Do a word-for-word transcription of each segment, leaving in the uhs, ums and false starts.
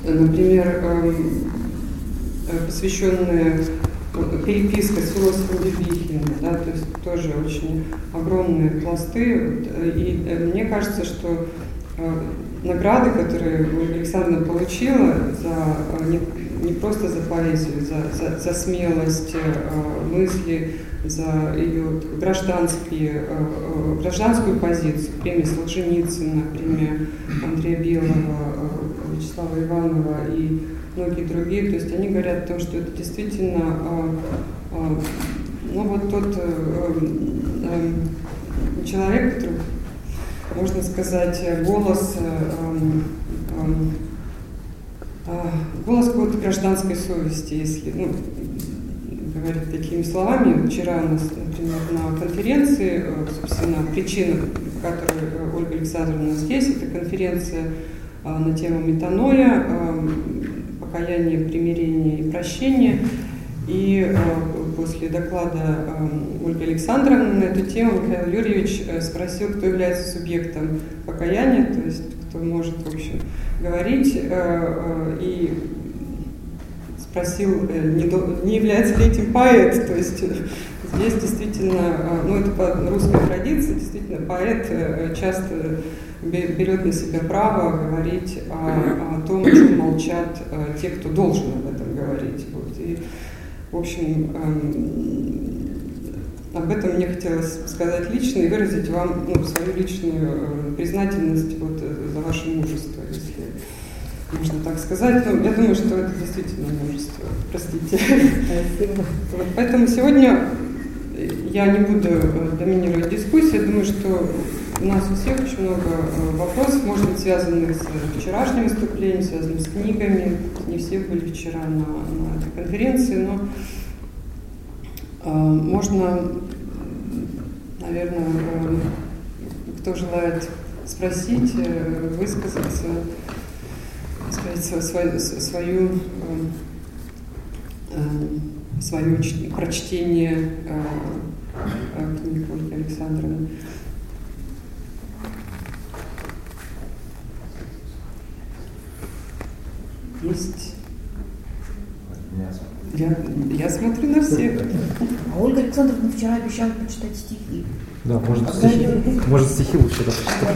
например, посвященные переписка с философом Дебихиным, да, то есть тоже очень огромные пласты. И мне кажется, что награды, которые Ольга Александровна получила за, не, не просто за поэзию, за, за, за смелость э, мысли, за ее гражданские, э, гражданскую позицию, премия Солженицына, премия Андрея Белого, э, Вячеслава Иванова и многие другие. То есть они говорят о том, что это действительно э, э, ну, вот тот э, э, человек, который, можно сказать, голос, э, э, э, голос какой-то гражданской совести, если ну, говорить такими словами. Вчера у нас, например, на конференции, э, собственно, причина, которую Ольга Александровна у нас есть, это конференция э, на тему метаноя, э, покаяние, примирение и прощение. И э, после доклада э, Ольги Александровны на эту тему Михаил Юрьевич э, спросил, кто является субъектом покаяния, то есть кто может, в общем, говорить, э, э, и спросил, э, не, до, не является ли этим поэт. То есть э, здесь действительно, э, ну это по русской традиции, действительно поэт э, часто берет на себя право говорить о, о том, о чем молчат э, те, кто должен об этом говорить. Вот. И, в общем, э, об этом мне хотелось сказать лично и выразить вам ну, свою личную э, признательность вот, за ваше мужество, если можно так сказать. Но я думаю, что это действительно мужество. Простите. Спасибо. Вот, поэтому сегодня я не буду доминировать дискуссию. Я думаю, что у нас у всех очень много вопросов, может быть, связанных с вчерашним выступлением, связанных с книгами. Не все были вчера на, на этой конференции, но э, можно, наверное, э, кто желает спросить, э, высказаться, сказать свою, свою, э, э, свое прочтение э, книг Ольги Александровны. Есть. Я, я смотрю на всех. А Ольга Александровна вчера обещала почитать стихи. Да, может, а стихи, может стихи лучше прочитать.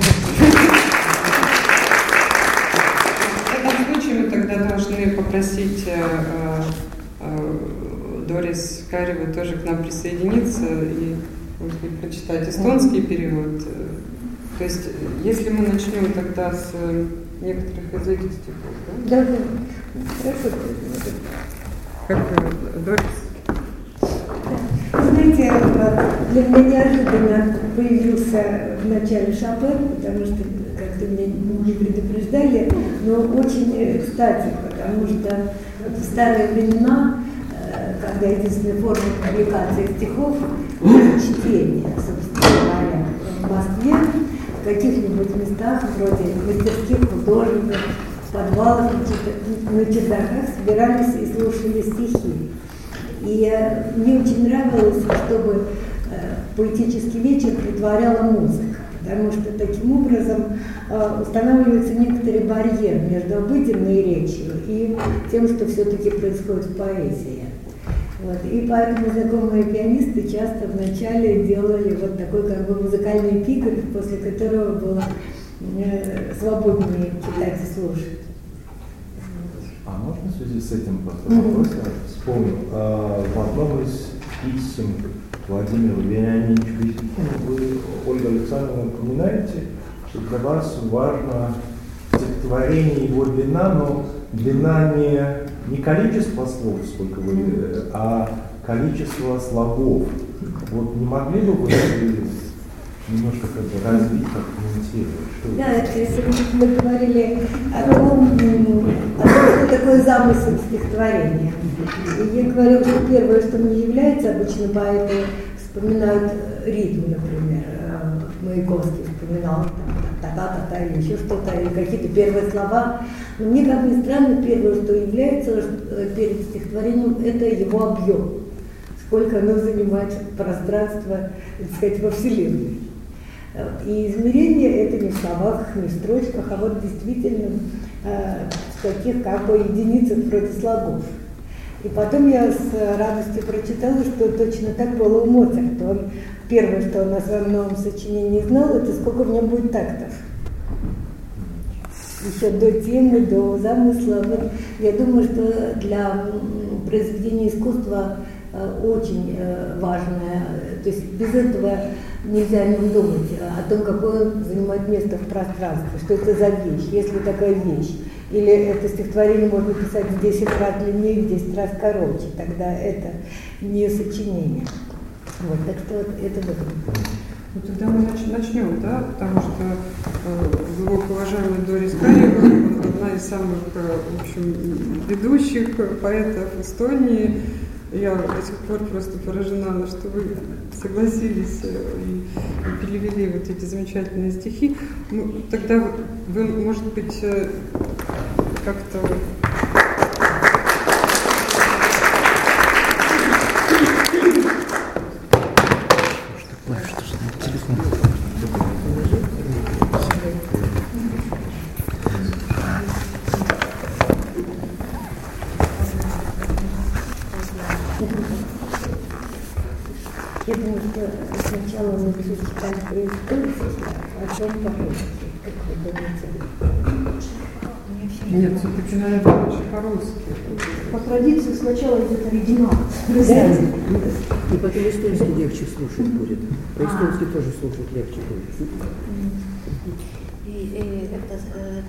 В этом случае мы тогда должны попросить э, э, Дорис Кареву тоже к нам присоединиться и, может быть, прочитать эстонский перевод. То есть, если мы начнем тогда с некоторых из этих стихов, да? Да, да. Хорошо. Как Дорис? Знаете, для меня неожиданно появился в начале Шопен, потому что как-то меня не предупреждали, но очень кстати, потому что в старые времена, когда единственная форма публикации стихов было чтение, собственно говоря, в Москве, в каких-нибудь местах, вроде мастерских художников, в подвалах, на чердаках собирались и слушали стихи. И мне очень нравилось, чтобы поэтический вечер притворяла музыка, потому что таким образом устанавливается некоторый барьер между обыденной речью и тем, что все-таки происходит в поэзии. Вот. И поэтому знакомые пианисты часто вначале делали вот такой как бы музыкальный пик, после которого было э, свободнее читать и слушать. А можно в связи с этим просто вопрос? Mm-hmm. Вспомнил. А, в одном из писем Владимиру Вениаминовичу Безухину вы, Ольга Александровна, упоминаете, что для вас важно стихотворение его длина, но длина не, не количество слов, сколько вы, а количество слогов. Вот не могли бы вы немножко как бы развить, как комментировать? Что да, если мы говорили о том, о том, что такое замысел стихотворения. И я говорила, что первое, что мне является, обычно поэты вспоминают ритм, например, Маяковский вспоминал та-та-та-та или еще что-то, или какие-то первые слова. Но мне, как ни странно, первое, что является перед стихотворением, это его объем. Сколько оно занимает пространство, так сказать, во Вселенной. И измерение это не в словах, не в строчках, а вот действительно в таких как бы единицах вроде слогов. И потом я с радостью прочитала, что точно так было у Моцарта. Он, первое, что он о своем новом сочинении знал, это сколько в нем будет тактов. Еще до темы, до замысла. Вот я думаю, что для произведения искусства очень важное, то есть без этого нельзя не думать о том, какое он занимает место в пространстве, что это за вещь, если такая вещь. Или это стихотворение можно писать в десять раз длиннее, в десять раз короче, тогда это не сочинение. Вот, так что вот это вот. Ну, тогда мы начнем, да, потому что э, глубоко уважаемая Дорис Карева, одна из самых, в общем, ведущих поэтов Эстонии. Я до сих пор просто поражена, что вы согласились и, и перевели вот эти замечательные стихи. Ну, тогда вы, может быть, как-то... Я думаю, что сначала лучше читать про историю, а потом по-русски. Как вы думаете? Нет, все-таки, наверное, лучше по-русски. По традиции сначала идет оригинал. Да. И потом эстонский легче слушать будет. Про эстонский тоже слушать легче будет. И, и это э,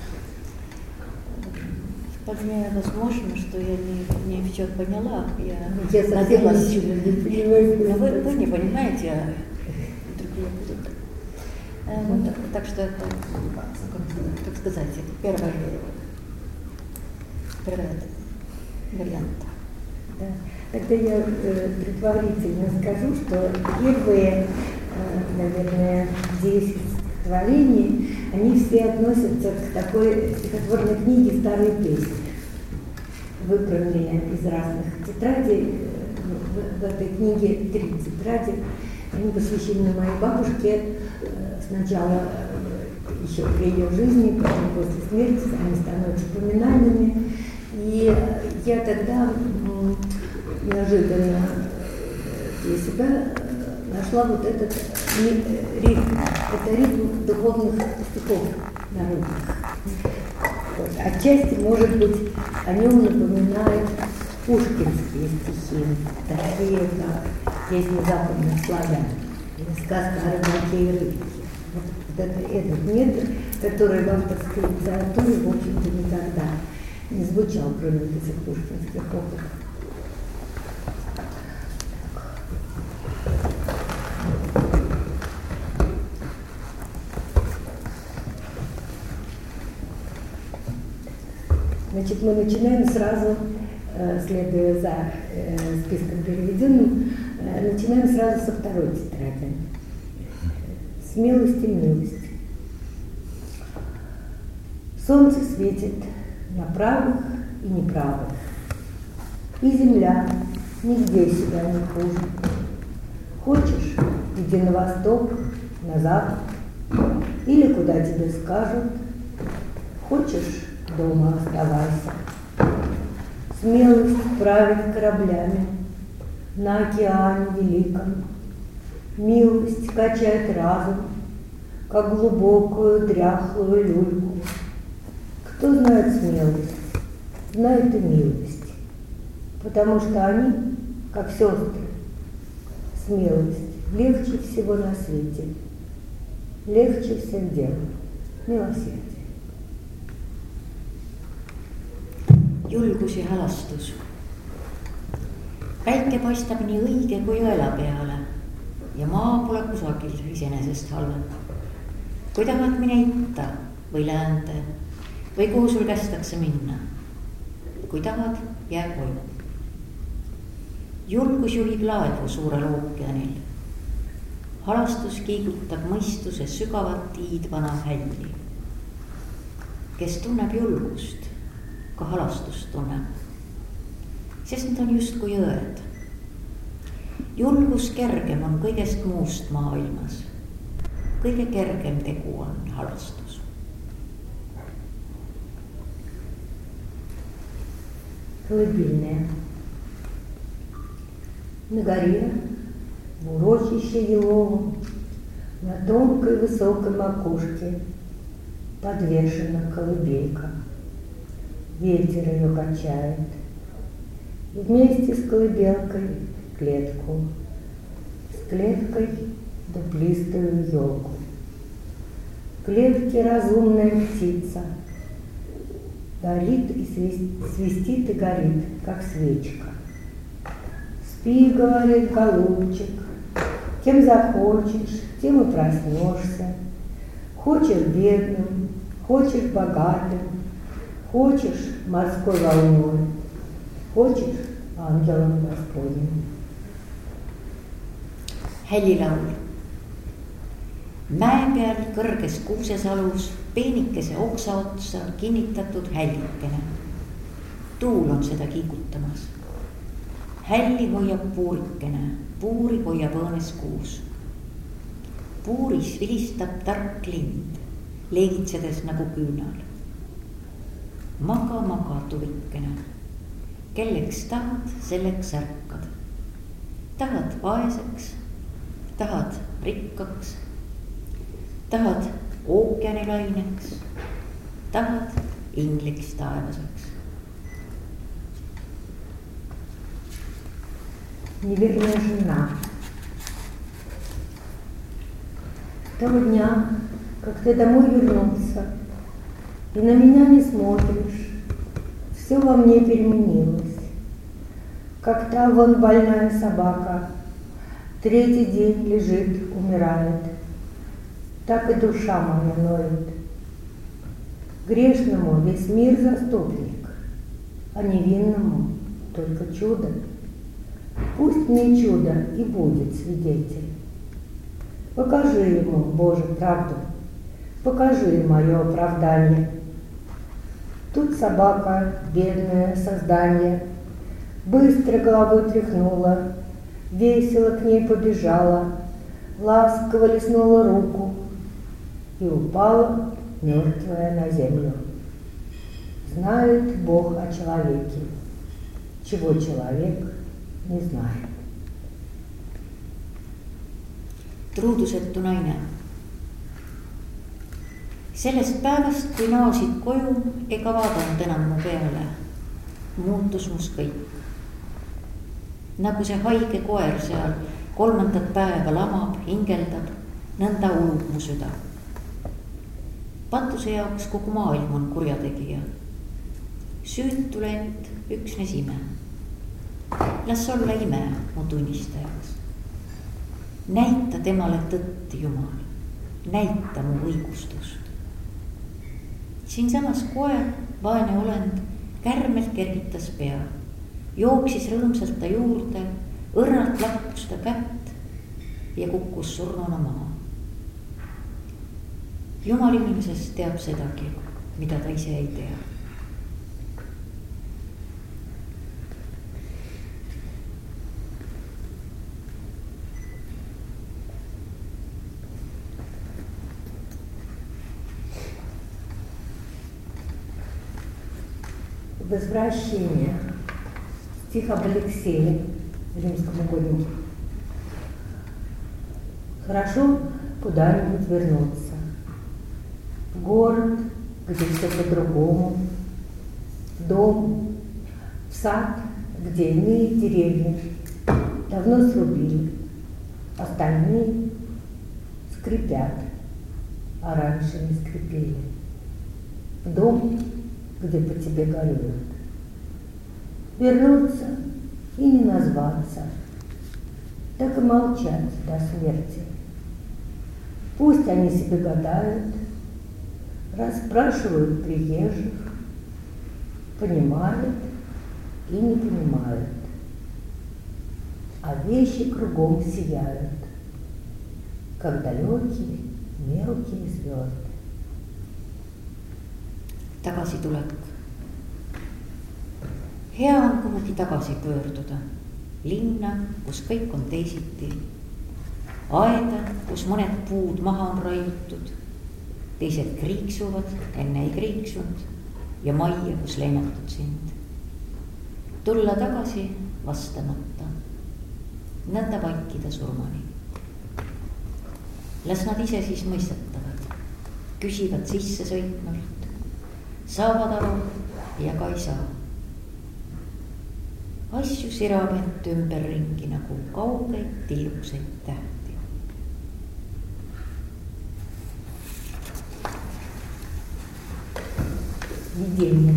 вполне возможно, что я не, не все поняла. Я, Я совсем наделась. ничего не понимаю. Вы, вы не понимаете, а другие будут. Э, ну, так, так что это, как, как сказать, первый, первый вариант. Да. Тогда я э, предварительно скажу, что первые, э, наверное, десять стихотворений, они все относятся к такой стихотворной книге «Старые песни», выбранные из разных тетрадей. В, в этой книге три тетради. Они посвящены моей бабушке. Э, сначала э, еще при ее жизни, потом после смерти они становятся поминальными. И я тогда м, неожиданно для себя нашла вот этот ритм. Это ритм духовных стихов народных. Вот. Отчасти, может быть, о нем напоминают пушкинские стихи, такие как «Песни западных славян» или «Сказка о рыбаке и рыбке». Вот, вот это, этот метод, который в авторской литературе, в общем-то, никогда не звучал, кроме этих пушкинских опытов. Значит, мы начинаем сразу, следуя за списком переведенным, начинаем сразу со второй тетради. Смелость и милость. Солнце светит на правых и неправых, и земля нигде себя не хуже. Хочешь, иди на восток, на запад, или куда тебе скажут. Хочешь, дома оставайся. Смелость правит кораблями на океане великом. Милость качает разум, как глубокую дряхлую люльку. Кто знает смелость, знает и милость, потому что они, как сестры, смелость легче всего на свете, легче всех дел, милосердие. Julgus ja halastus. Päike paistab nii õige kui õela peale ja maa pole kusagil iseenesest halvem. Kui tahad mine itta või läände või kuhu sul kästakse minna. Kui tahad, jää koju. Julgus juhib laevu suurel ookeanil. Halastus kiigutab mõistuse sügavat tiidvana hälli. Kes tunneb julgust, ka halastust tunneb, sest need on justkui jõed. Julgus kergem on kõigest muust maailmas. Kõige kergem tegu on halastus. колыбельная. На горе, в урочище еловом, на тонкой высокой макушке подвешена колыбелька. Ветер ее качает, и вместе с колыбелкой клетку, с клеткой дуплистую елку. В клетке разумная птица горит и свистит и горит, как свечка. Спи, говорит голубчик, кем захочешь, тем и проснешься. Хочешь бедным, хочешь богатым, хочешь морской волной, хочешь ангелом Господним. Hällilaul. Mäe peal kõrges kuusesalus peenikese oksa otsa kinnitatud hällikene. Tuul on seda kiigutamas. Hälli hoiab puurikene, puuri hoiab õõnes kuus. Puuris vilistab tark lind, leegitsedes nagu küünal. Maga, maga tulikene, kelleks tahad, selleks ärkad. Tahad vaeseks, tahad rikkaks, tahad ookeanilaineks, tahad ingliks taevaseks. Неверная жена. Того дня, как ты домой вернулся, и на меня не смотришь, все во мне переменилось. Как та вон больная собака, третий день лежит, умирает, так и душа моя ноет. Грешному весь мир заступник, а невинному только чудо. Пусть мне чудо и будет свидетель. Покажи ему, Боже, правду, покажи мое оправдание. Тут собака, бедное создание, быстро головой тряхнула, весело к ней побежала, ласково лизнула руку и упала мертвая на землю. Знает Бог о человеке, чего человек не знает. Truudusetu naine. Sellest päevast, kui naasid koju ega vaadanud enam mu peale, muutus must kõik. Nagu see haige koer seal kolmandat päeva lamab, hingeldab, nõnda ulub mu süda. Patuse jaoks kogu maailm on kurjategija. Süütu lent üksnes ime. Las olla ime mu tunnistajaks. Näita temale tõtt, Jumal, näita mu õigustust. Siin samas koer, vaene olend, kärmelt kergitas pea, jooksis rõõmsalt ta juurde, õrnalt lakkus ta kätt ja kukkus surnuna maha. Jumal inimesest teab sedagi, mida ta ise ei tea. Возвращение. Стих об Алексее, римском угоднике. Хорошо куда-нибудь вернуться. В город, где все по-другому. В дом, в сад, где иные деревья давно срубили. Остальные скрипят, а раньше не скрипели. В дом, где по тебе горюют. Вернуться и не назваться, так и молчать до смерти. Пусть они себе гадают, расспрашивают приезжих, понимают и не понимают, а вещи кругом сияют, как далекие мелкие звезды. Tagasitulek. Hea on kuhugi tagasi pöörduda. Linna, kus kõik on teisiti. Aeda, kus mõned puud maha on raiutud. Teised kriiksuvad, enne ei kriiksunud. Ja majja, kus lennatud sind. tulla tagasi vastamata, nõnda vaikida surmani. Las nad ise siis mõistetavad, küsivad sisse sõitnult, saavad aru ja ka ei saa. Asju sirab end ümberringi nagu kaugeid tilluseid tähti. Видение.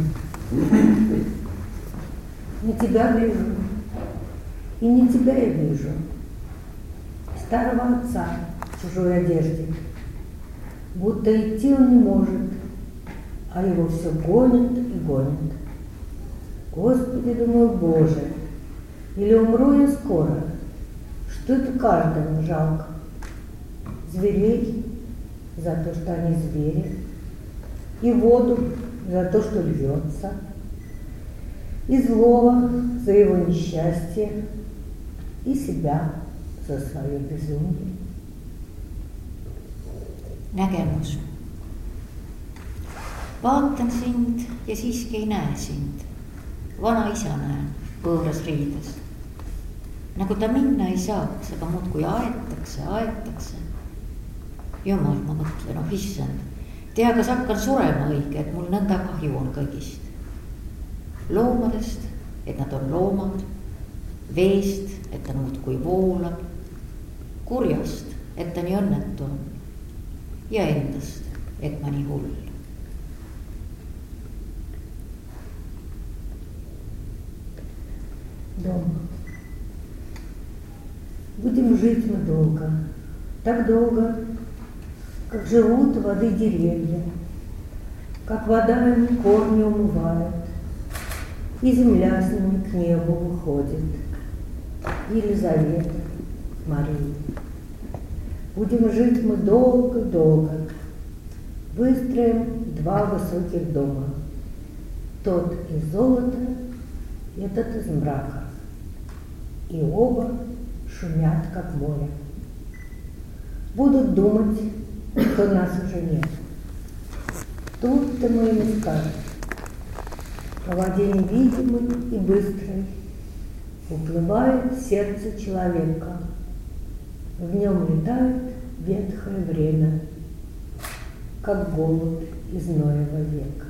Не тебя вижу, и не тебя я вижу. Старого отца в чужой одежде. Будто идти он не может, а его все гонит и гонит. Господи, думаю, Боже, или умру я скоро, что это каждому жалко. Зверей за то, что они звери, и воду за то, что льется, и злого за его несчастье, и себя за свое безумие. Nägemus. Vaatan sind ja siiski ei näe sind. Vana isa näen võõras riides. Nagu ta minna ei saaks, aga muudkui aetakse, aetakse. Jumal, ma mõtlen, oh issand, tea, kas hakkan surema õige, et mul nõnda kahju on kõigist. Loomadest, et nad on loomad, veest, et ta muudkui voolab, kurjast, et ta nii õnnetu on ja endast, et ma nii hull. Дома. Будем жить мы долго, так долго, как живут воды деревья, как вода им корни умывает, и земля с ними к небу выходит. Елизавета, Мария. Будем жить мы долго-долго, выстроим два высоких дома, тот из золота, этот из мрака. И оба шумят, как море. Будут думать, что нас уже нет. Тут-то мы им и скажем. По воде невидимой и быстрой уплывает сердце человека. В нем летает ветхое время, как голубь из Ноева века.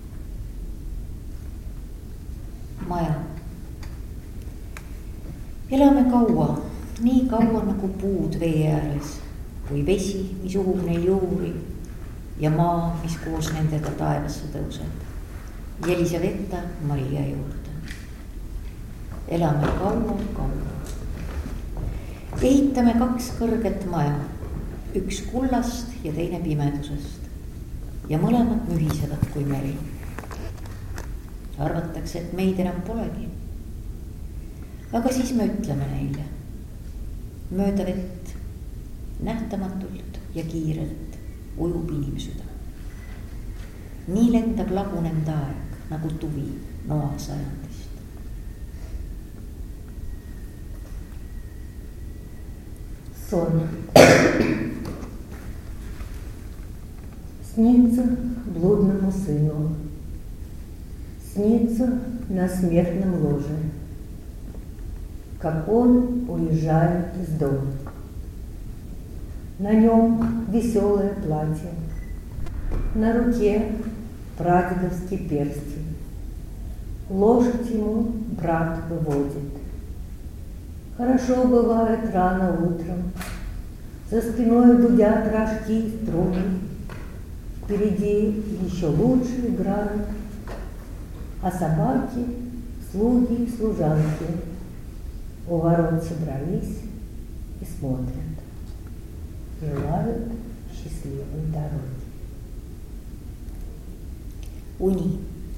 Maja. Elame kaua, nii kaua nagu puud vee ääres, kui vesi, mis uhub neil juuri ja maa, mis koos nendega taevasse tõuseb. Jelisaveta Maria juurde. Elame kaua, kaua. Ehitame kaks kõrget maja, üks kullast ja teine pimedusest ja mõlemad mühisevad kui meri. Arvatakse, et meid enam polegi. Aga siis me ütleme neile mööda vett, nähtamatult ja kiirelt ujub inimsüda. Nii lendab lagunenud aeg nagu tuvi Noa sajandist. Сон. Снится блудному сыну, снится на смертном ложе, как он уезжает из дома. На нем веселое платье, на руке прадедовский перстень. Лошадь ему брат выводит. Хорошо бывает рано утром, за спиной гудят рожки и струны, впереди еще лучше играют, а собаки, слуги и служанки у ворот собрались и смотрят, желают счастливой дороги. Uni.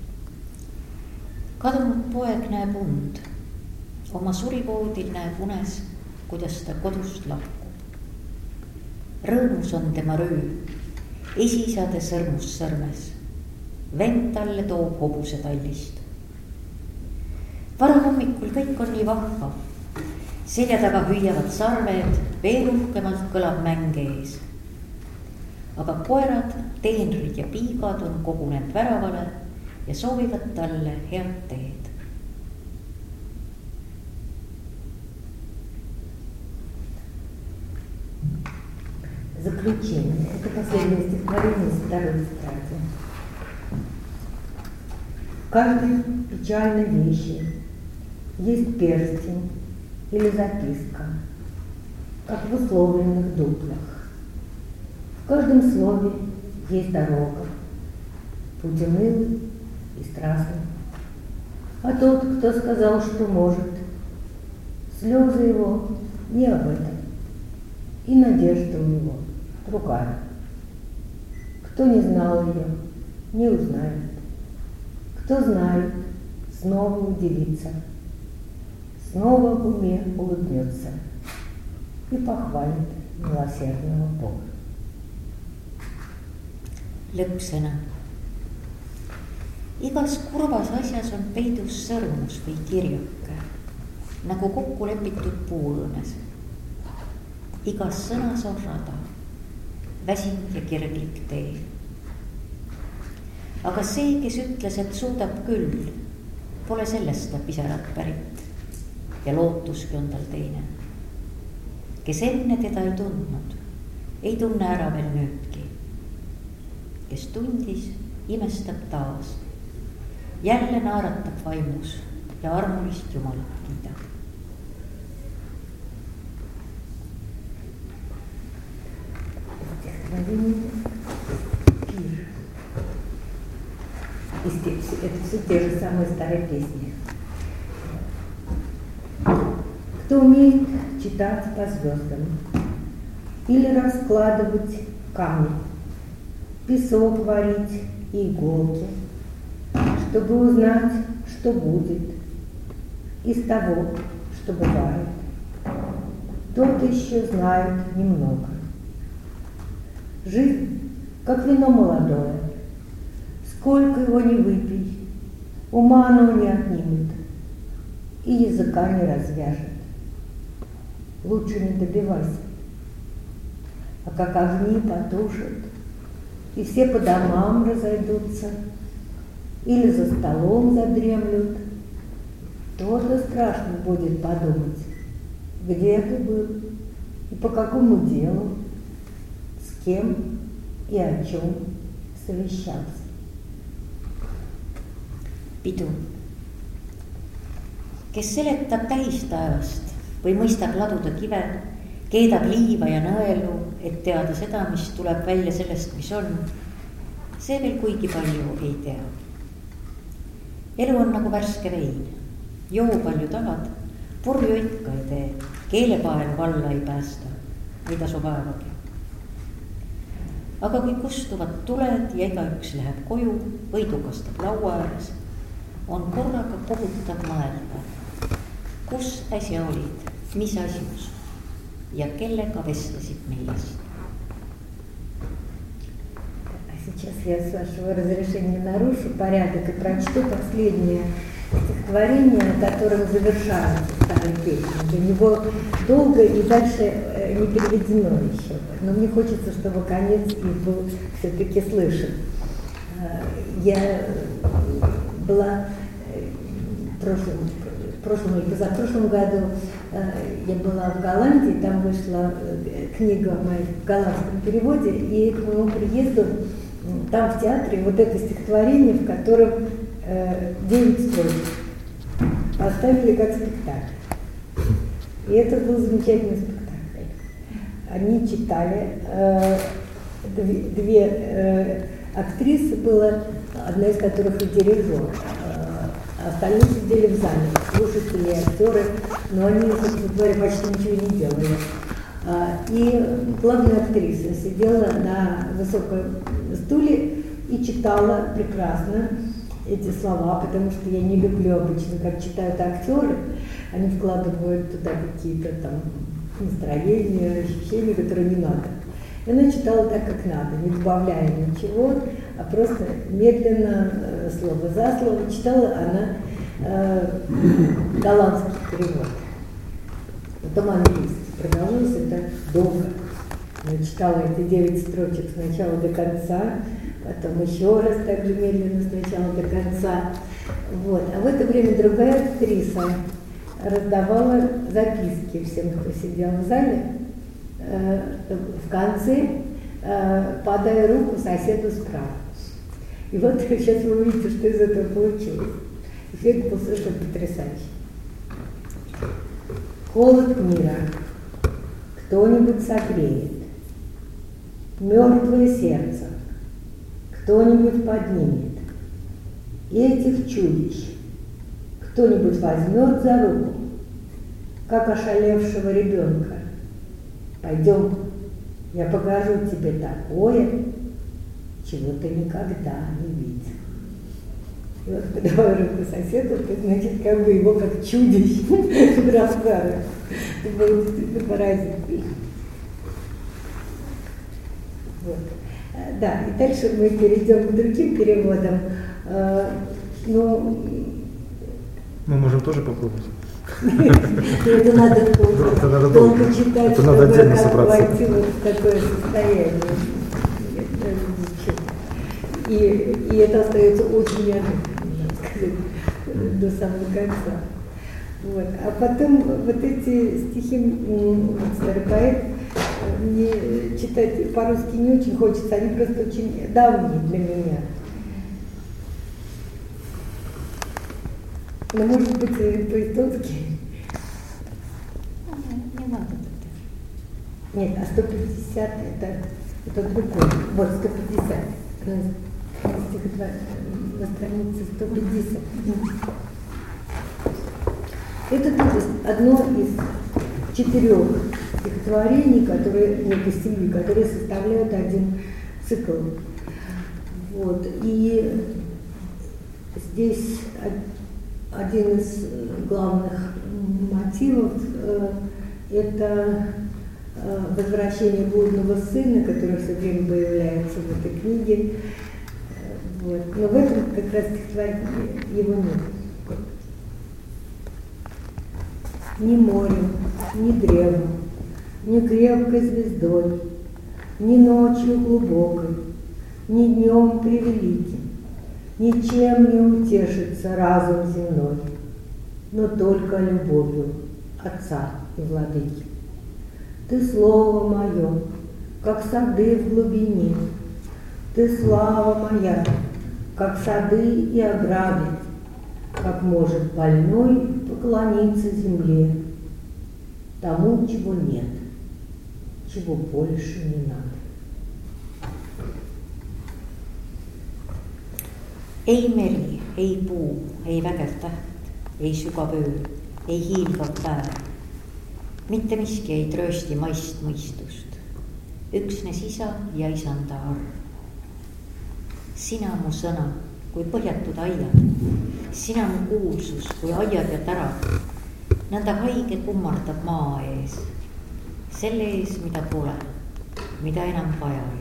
Kadunud poeg näeb und. Oma surivoodil näeb unes, kuidas ta kodust lahkub. Rõõmus on tema röö, esisade sõrmus sõrmes. Vend talle toob hobuse tallist. Varahommikul kõik on nii vahva. Selja taga hüüavad sarved, veel uhkemalt kõlab mäng ees. Aga koerad, teenrid ja piigad on kogunenud väravale ja soovivad talle head teed. заключение. Это последнее стихотворение из второй тетради. В каждой печальной вещи есть перстень или записка, как в условленных дуплах. В каждом слове есть дорога, путь унылый и страстный. А тот, кто сказал, что может, слезы его не об этом, и надежда у него другая. Кто не знал ее, не узнает. Кто знает, снова удивится, снова в уме улыбнется и похвалит милосердного Бога. Lõppsõna. Igas kurvas asjas on peidus sõrmus või kirjake, nagu kokku lepitud puuõõnes. Igas sõnas on rada, väsinud ja kirglik tee. Aga see, kes ütles, et suudab küll, pole sellest ta pisarat pärit ja lootuski on tal teine. Kes enne teda ei tundnud, ei tunne ära veel nüüdki. Kes tundis, imestab taas, jälle naaratab vaimus ja armulist Jumalat kiidab. Это все те же самые старые песни. Кто умеет читать по звездам или раскладывать камни, песок варить и иголки, чтобы узнать, что будет из того, что бывает, тот еще знает немного. Жизнь, как вино молодое, сколько его не выпей, ума оно не отнимет и языка не развяжет. Лучше не добивайся, а как огни потушат, и все по домам разойдутся, или за столом задремлют, то-то страшно будет подумать, где ты был и по какому делу, с кем и о чем совещался. Pidu. Kes seletab tähistaevast või mõistab laduda kive, keedab liiva ja nõelu, et teada seda, mis tuleb välja sellest, mis on, see veel kuigi palju ei tea. Elu on nagu värske vein, joo palju tahad, purju ikka ei tee, keelepaelu valla ei päästa, ei tasu vaevagi. Aga kui kustuvad tuled ja igaüks läheb koju, võidukastab laua ääres, on korraga kohutav mõelda, kus äsja olid, mis asjus ja kellega vestlesid millest. Сейчас я, с вашего разрешения, нарушу порядок и прочту последнее стихотворение, которым завершается старый песня. Для него долго и дальше не переведено еще. Но мне хочется, чтобы конец и был все-таки слышен. Я была в прошлом, в прошлом или позапрошлом году, я была в Голландии, там вышла книга моя в голландском переводе, и к моему приезду там в театре вот это стихотворение, в котором э, девять строчек поставили как спектакль. И это был замечательный спектакль. Они читали, э, две, две э, актрисы было, одна из которых и дирижер. Э, остальные сидели в зале, слушатели, актеры, но они, собственно говоря, почти ничего не делали. И главная актриса сидела на высоком стуле и читала прекрасно эти слова, потому что я не люблю обычно, как читают актеры, они вкладывают туда какие-то там настроения, ощущения, которые не надо. И она читала так, как надо, не добавляя ничего, а просто медленно, слово за слово, читала она э, голландский перевод. Потом английский. Продолжилось это долго. Я читала эти девять строчек сначала до конца, потом еще раз так же медленно сначала до конца. Вот. А в это время другая актриса раздавала записки всем, кто сидел в зале. В конце э, подай руку соседу справа. И вот сейчас вы увидите, что из этого получилось. Эффект был совершенно потрясающий. Холод мира кто-нибудь согреет, мертвое сердце кто-нибудь поднимет, и этих чудищ кто-нибудь возьмет за руку, как ошалевшего ребенка. Пойдем, я покажу тебе такое, чего ты никогда не видел. И вот подавая руку соседу, ты, значит, как бы его как чудище рассказываешь. Это было действительно поразительно. Вот. Да, и дальше мы перейдем к другим переводам. Но... Мы можем тоже попробовать. Это надо долго читать, чтобы как войти в такое состояние. И, и это остается очень неожиданно, надо сказать, до самого конца. Вот. А потом вот эти стихи, вот, старый поэт, мне читать по-русски не очень хочется, они просто очень давние для меня. Но может быть по-эстонски? Не надо. Нет, а сто пятьдесят это, это другой. Вот сто пятьдесят. На странице сто пятьдесят. Это тоже одно из четырех стихотворений, которые, некой семьи, которые составляют один цикл. Вот. И здесь один из главных мотивов – это возвращение блудного сына, который все время появляется в этой книге. Вот. Но в этом как раз стихотворении его нет. Ни морем, ни древом, ни крепкой звездой, ни ночью глубокой, ни днем превеликим, ничем не утешится разум земной, но только любовью Отца и Владыки. Ты слово мое, как сады в глубине, ты слава моя, как сады и ограды, как может больной поклониться земле, тому, чего нет, чего больше не надо. Ei meri, ei puu, ei vägev täht, ei sügav öö, ei hiilgav päev. Mitte miski ei tröösti maist mõistust, üksnes isa ja isanda arv. Sina mu sõna, kui põhjatud aiad, sina mu kuulsus, kui aiad ja tärad. Nõnda haige kummardab maa ees, selle ees, mida pole, mida enam vaja ei ole.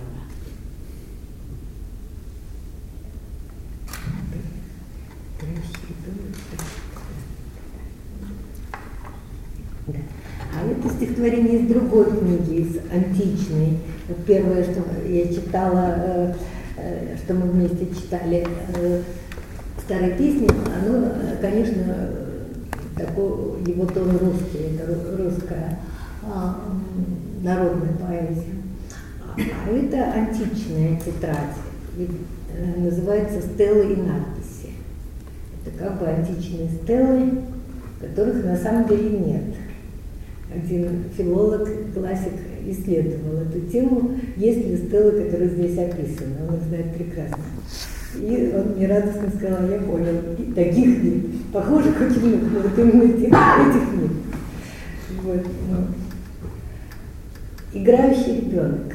А это стихотворение из другой книги, из античной. Первое, что я читала, что мы вместе читали старые песни, оно, конечно, такой, его тон русский, это русская народная поэзия. А это античная тетрадь, называется «Стеллы и надписи». Это как бы античные стеллы, которых на самом деле нет. Один филолог, классик исследовал эту тему, есть ли стеллы, которые здесь описаны, он их знает прекрасно. И он мне радостно сказал: я понял, таких нет. Похожих очень много, но вот именно этих, этих нет. Вот, ну. Играющий ребенок.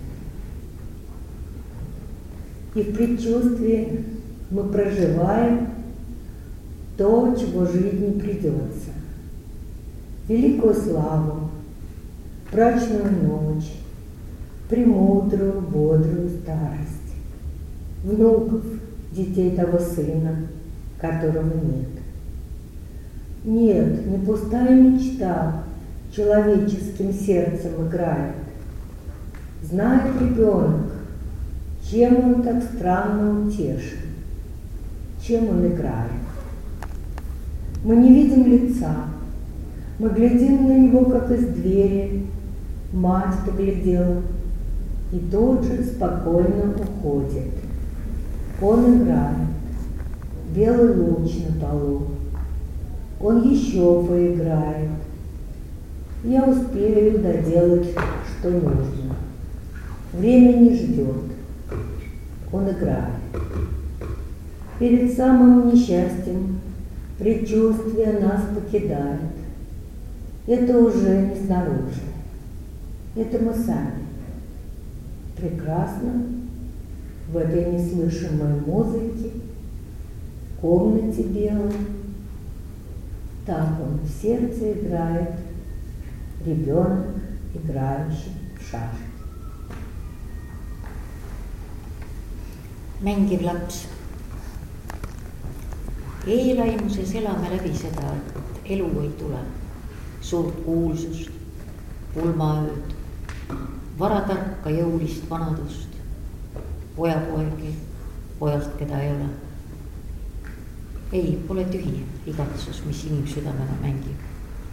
И в предчувствии мы проживаем то, чего жить не придется. Великую славу, брачную ночь, премудрую, бодрую старость, внуков, детей того сына, которого нет. Нет, не пустая мечта человеческим сердцем играет. Знает ребенок, чем он так странно утешен, чем он играет. Мы не видим лица, мы глядим на него, как из двери. Мать поглядела, и тут же спокойно уходит. Он играет. Белый луч на полу. Он еще поиграет. Я успею доделать, что нужно. Время не ждет. Он играет. Перед самым несчастьем предчувствие нас покидает. Это уже не снаружи. Это мы сами. Прекрасно в этой неслышимой музыке, в комнате белой. Так он в сердце играет, ребенок, играющий в шашки. Mängiv laps. Eelaimuses elame läbi seda, et elu ei tule. Suurt kuulsust, pulmaööd, varatarka jõulist vanadust, pojapoegi, pojast, keda ei ole. Ei, pole tühi igatsus, mis inimsüdamega mängib.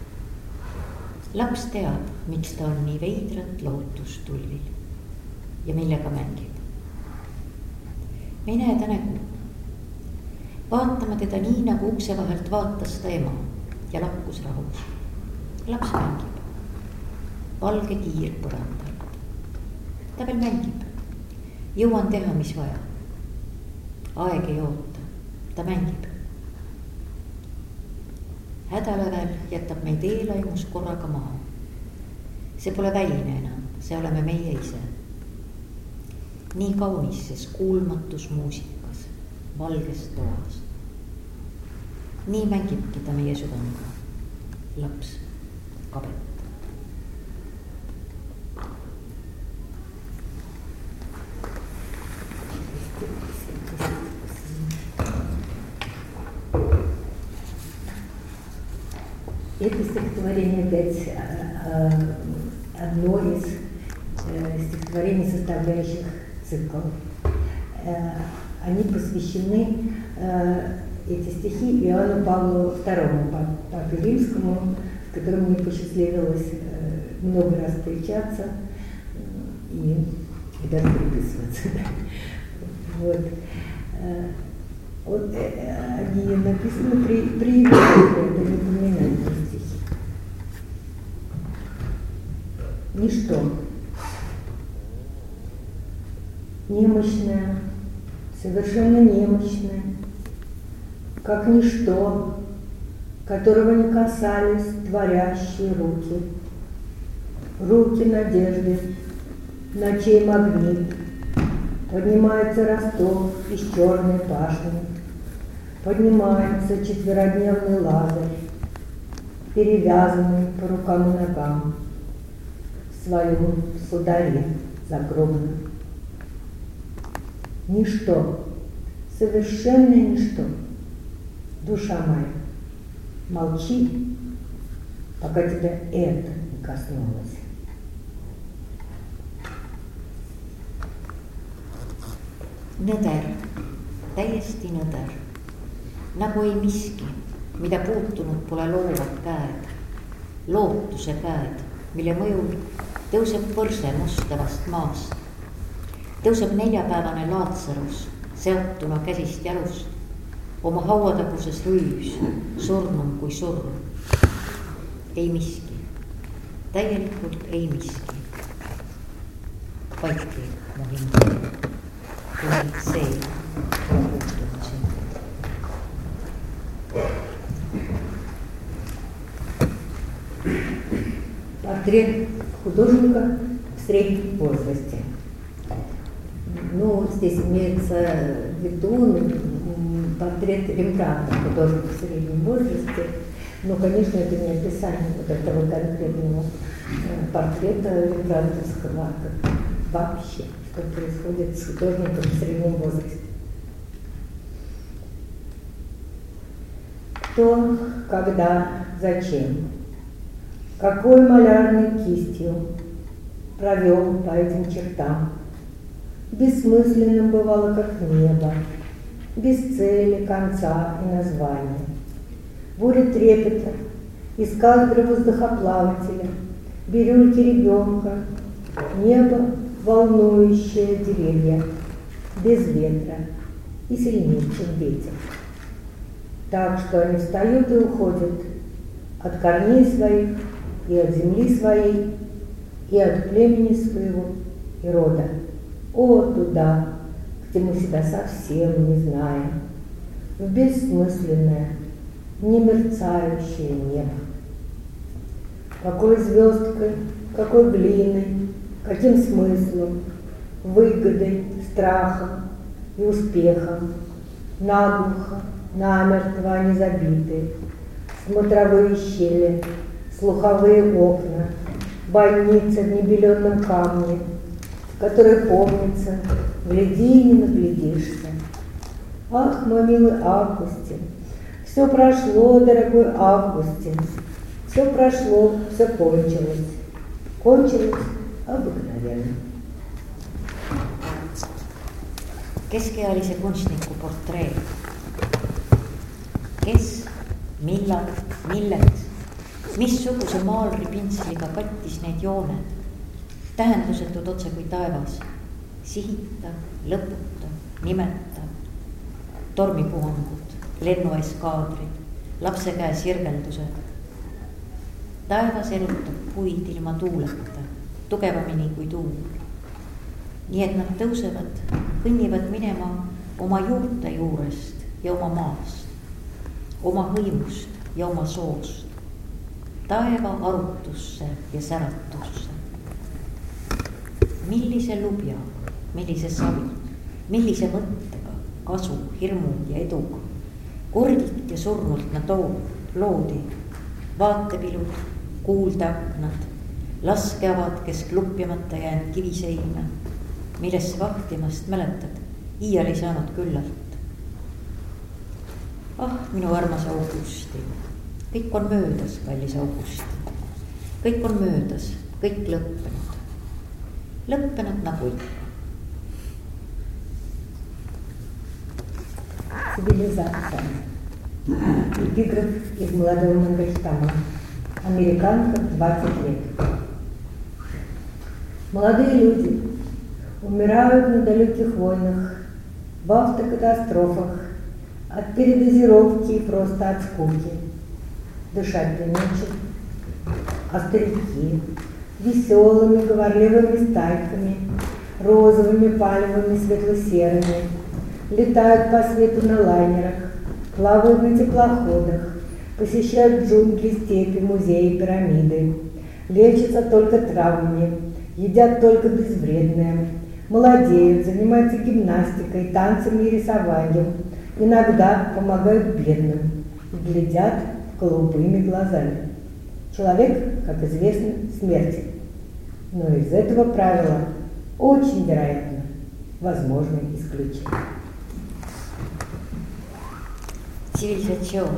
Laps teab, miks ta on nii veidrat lootust tulvil ja millega mängib. Me ei näe ta nägu. Vaatame teda nii, nagu ukse vahelt vaatas ta ema ja lakkus rahus. Laps mängib. Valge kiir põrandal. Ta veel mängib. Jõuan teha, mis vaja. Aeg ei oota. Ta mängib. Hädalävel jätab meid eelaimus korraga maha. See pole väline enam, see oleme meie ise. Nii kaunis ses kuulmatus muusikas, valges toas. Nii mängibki ta meie südamega. Laps kabet. Это стихотворение опять одно из стихотворений, составляющих цикл. Они посвящены, эти стихи, Иоанну Павлу второму, папе Римскому, с которым мне посчастливилось много раз встречаться и, и даже переписываться. Вот. Вот, они написаны при, при это не поминание стихи. Ничто. Немощное, совершенно немощное, как ничто, которого не касались творящие руки. Руки надежды, ночей магнит. Поднимается Ростов из черной пашни, поднимается четверодневный Лазарь, перевязанный по рукам и ногам, в своем сударе загробном. Ничто, совершенное ничто, душа моя, молчи, пока тебя это не коснулось. Nõder, täiesti nõder, nagu ei miski, mida puutunud pole loovad käed, lootuse käed, mille mõjul tõuseb põrse mustavast maast, tõuseb neljapäevane Laatsarus, seotuna käsist jalust, oma hauataguses rüüs, surnum kui surm. Ei miski, täielikult ei miski, vaidki mu hingele. Kui see on muutunud siin. Портрет художника в среднем возрасте. Ну, здесь имеется в виду портрет Рембрандта, художника в среднем возрасте. Но, конечно, это не описание вот этого конкретного портрета рембрандтовского вообще, что происходит с художником в среднем возрасте. Кто, когда, зачем, какой малярной кистью провел по этим чертам. Бессмысленным бывало, как небо, без цели, конца и названия. Буря трепета, эскадры воздухоплавателя, бирюльки ребенка, небо волнующие деревья, без ветра и сильнее, чем ветер. Так что они встают и уходят от корней своих, и от земли своей, и от племени своего, и рода. О, туда, где мы себя совсем не знаем, в бессмысленное, немерцающее небо. Какой звездкой, какой глиной, каким смыслом, выгодой, страхом и успехом, наглухо, намертво они забиты, смотровые щели, слуховые окна, больница в небеленном камне, в которой помнится, гляди и не наглядишься. Ах, мой милый Августин, все прошло, дорогой Августин, все прошло, все кончилось, кончилось обыкновенно. Keskealise kunstniku portree. Kes, millal, milleks, missuguse maalripintsliga kattis need jooned, tähendusetud otse kui taevas, sihitav, lõputu, nimetav, tormipuhangud, lennueskaadrid, lapse käe sirgeldused. Taevas elutab puid ilma tuuleta, tugevamini kui tuul. Nii et nad tõusevad, kõnnivad minema oma juurte juurest ja oma maast, oma hõimust ja oma soost, taeva arutusse ja säratusse. Millise lubja, millise savi, millise mõttega, kasu, hirmu ja eduga, kordilt ja surnult nad loodi, vaatepilud, kuuldeaknad, laskeavad, kes klupjamata jäänud kiviseina, millesse vahtimast mäletad, iial ei saanud küllalt. Ah, minu armas Augustin, kõik on möödas, kallis Augustin. Kõik on möödas, kõik lõppenud. Lõppenud nagu ikka. Цивилизация. Эпиграф из молодого Мандельштама. Американка, двадцать лет. Молодые люди умирают на далеких войнах, в автокатастрофах, от передозировки и просто от скуки. Дышать-то нечем. А старики веселыми, говорливыми стайками, розовыми, палевыми, светло-серыми, летают по свету на лайнерах, плавают на теплоходах, посещают джунгли, степи, музеи, пирамиды, лечатся только травмами, едят только безвредное, молодеют, занимаются гимнастикой, танцами и рисованием, иногда помогают бедным и глядят голубыми глазами. Человек, как известно, смертен. Но из этого правила очень вероятно возможны исключения. Tsivilisatsioon.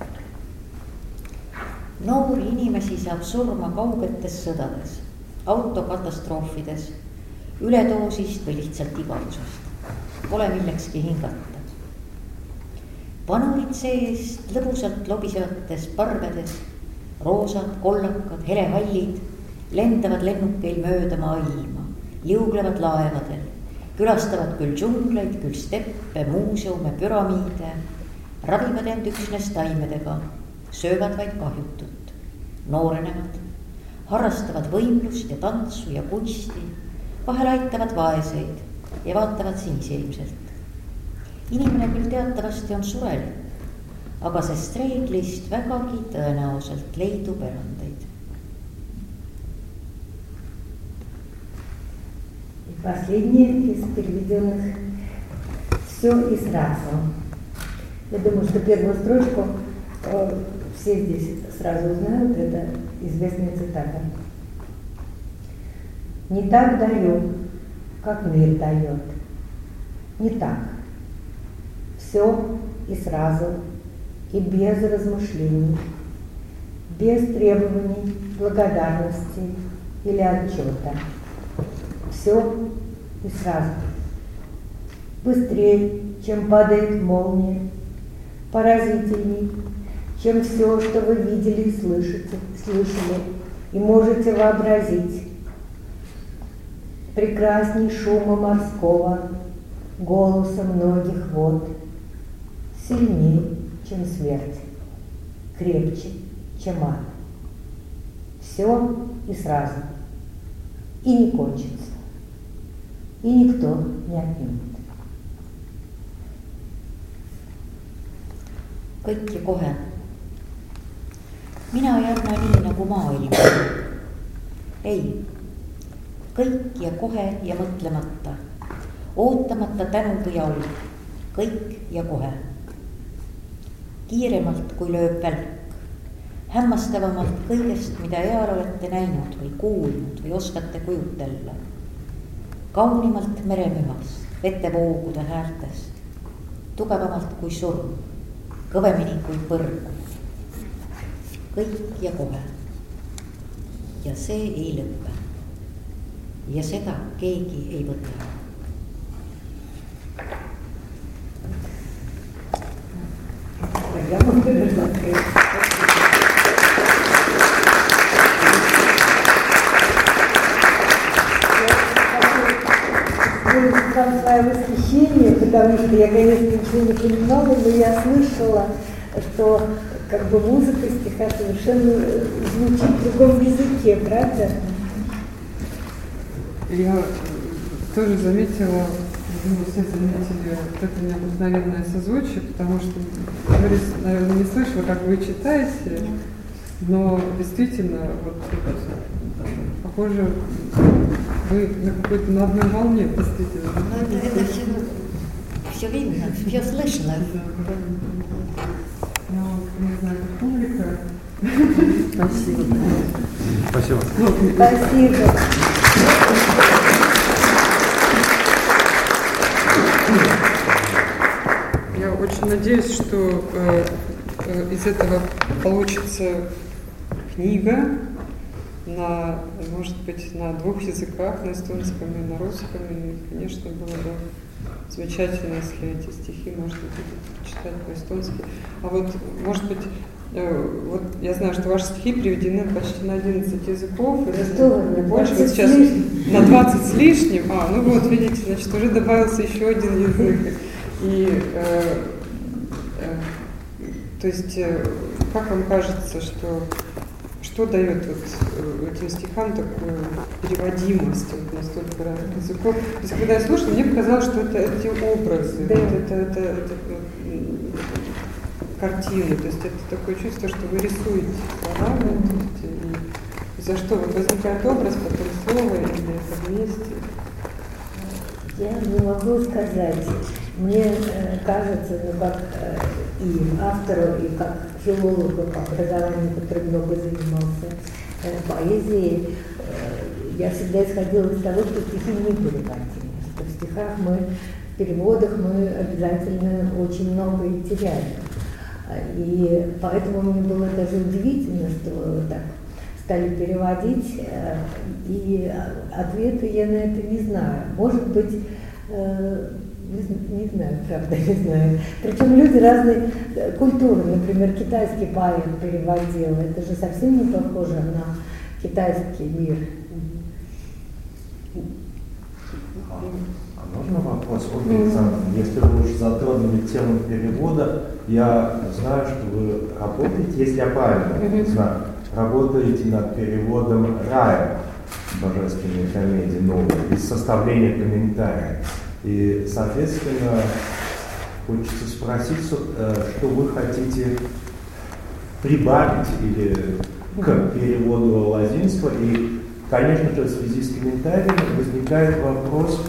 Noori inimesi saab surma kaugetes sõdades, autokatastroofides, üledoosist või lihtsalt igavusest. Pole millekski hingata. Vanurid seest lõbusalt lobisevates parvedes, roosad, kollakad, helehallid lendavad lennukeil mööda maailma, liuglevad laevadel, külastavad küll džungleid, küll steppe, muuseume, püramiide, ravivad end üksnes taimedega, söövad vaid kahjutut, noorenevad, harrastavad võimlust ja tantsu ja kunsti, vahel aitavad vaeseid ja vaatavad sinisilmselt. Inimene küll teatavasti on surelik, aga sest reeglist vägagi tõenäoliselt leidub erandeid. Последнее из переведенных «Все и сразу». Я думаю, что первую строчку э, все здесь сразу узнают, это известная цитата. «Не так даю, как мир дает. Не так. Все и сразу, и без размышлений, без требований, благодарности или отчета. Все и сразу. Быстрее, чем падает молния, поразительней, чем все, что вы видели и слышите, слышали, и можете вообразить. прекрасней шума морского, голоса многих вод, сильней, чем смерть, крепче, чем ад. Все и сразу, и не кончится, и никто не отнимет. Kõik ja kohe. Mina ei anna nii nagu maailm. Ei, kõik ja kohe ja mõtlemata, ootamata tänupõjal, kõik ja kohe. Kiiremalt kui lööb välk, hämmastavamalt kõigest, mida eal olete näinud või kuulnud või oskate kujutella. Kaunimalt meremühast, vetevoogude häältest, tugevamalt kui surm, kõvemini kui põrgu. Kõik ja kohe. Ja see ei lõppe. Ja seda keegi ei võta. Я могу рассказать. Там свое восхищение, потому что я, конечно, ничего не понимала, но я слышала, что как бы музыка стиха совершенно звучит в другом языке, правда? Я тоже заметила, думаю, все заметили вот это необыкновенное созвучие, потому что Борис, наверное, не слышала, как вы читаете, но действительно, вот, похоже, вы на какой-то на одной волне, действительно. Ну, это, это все, все видно, все слышно. Я вот, не знаю, публика. Спасибо. Спасибо. Спасибо. Я очень надеюсь, что э, э, из этого получится книга на, может быть, на двух языках, на эстонском и на русском. И, конечно, было бы замечательно, если эти стихи можно будет читать по-эстонски. А вот, может быть, э, вот я знаю, что ваши стихи переведены почти на одиннадцать языков, или что, не больше. Вот сейчас на двадцать с лишним. А, ну вот, видите, значит, уже добавился еще один язык. И, э, э, то есть, э, как вам кажется, что, что дает вот этим стихам такую переводимость вот на столько разных языков? То есть, когда я слушала, мне показалось, что это эти образы, да. вот это, это, это, это картины, то есть это такое чувство, что вы рисуете словами, то есть, и, и за что вот возникает образ, потом слово, или это вместе? Я не могу сказать. Мне э, кажется, ну как э, и автору, и как филологу по образованию, который много занимался э, поэзией, э, я всегда исходила из того, что стихи не переводимы, что в стихах мы, в переводах мы обязательно очень многое теряем. И поэтому мне было даже удивительно, что так стали переводить, э, и ответа я на это не знаю. Может быть, э, Не, не знаю, правда, не знаю. Причем люди разной культуры. Например, китайский поэт переводил. Это же совсем не похоже на китайский мир. А можно вопрос, Ольга Александровна? Если вы уже затронули тему перевода, я знаю, что вы работаете, если я правильно знаю, работаете над переводом «Рая» божественной комедии новой, без составления комментариев. И, соответственно, хочется спросить, что вы хотите прибавить или к переводу Лозинского. И, конечно же, в связи с комментариями возникает вопрос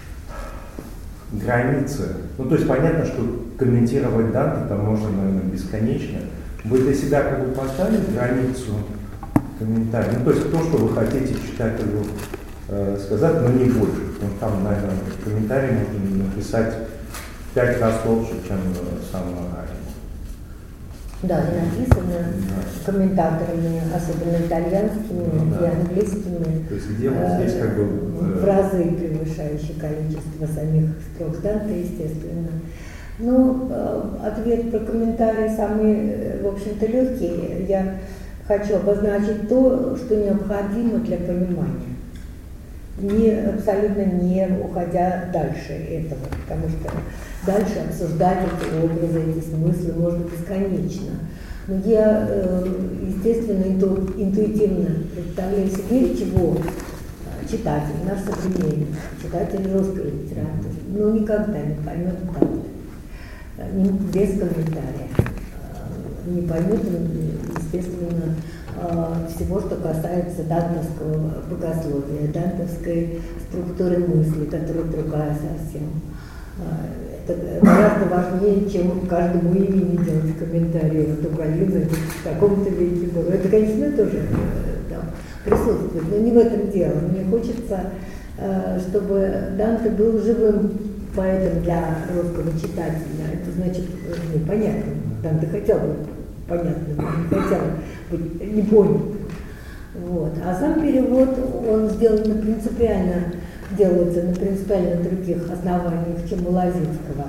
границы. Ну, то есть понятно, что комментировать Данте там можно, наверное, бесконечно. Вы для себя как бы поставили границу комментариев? Ну, то есть то, что вы хотите читателю э, сказать, но не больше. Ну, там, наверное, в комментарии можно написать пять раз лучше, чем сам Рай. Да, написано да. комментаторами, особенно итальянскими ну, да. и английскими. То есть где вот здесь как бы... В разы превышающее количество самих строк Данте, естественно. Ну, ответ про комментарии самый, в общем-то, легкий. Я хочу обозначить то, что необходимо для понимания. не, абсолютно не уходя дальше этого, потому что дальше обсуждать эти образы, эти смыслы можно бесконечно. Но я, естественно, инту, интуитивно представляю себе, чего читатель, наш современник, читатель русской литературы, ну никогда не поймет Данте, без комментария. Не поймет, естественно, всего, что касается дантовского богословия, дантовской структуры мысли, которая другая совсем. Это гораздо важнее, чем каждому имени делать комментарии. Вот у Галины в таком-то веке было. Это, конечно, тоже там присутствует, но не в этом дело. Мне хочется, чтобы Данте был живым поэтом для русского читателя. Это значит, ну, понятно. Данте хотел быть понятным, не хотел быть непонятым. Вот. А сам перевод, он сделан принципиально, делается на принципиально других основаниях, чем у Лозинского.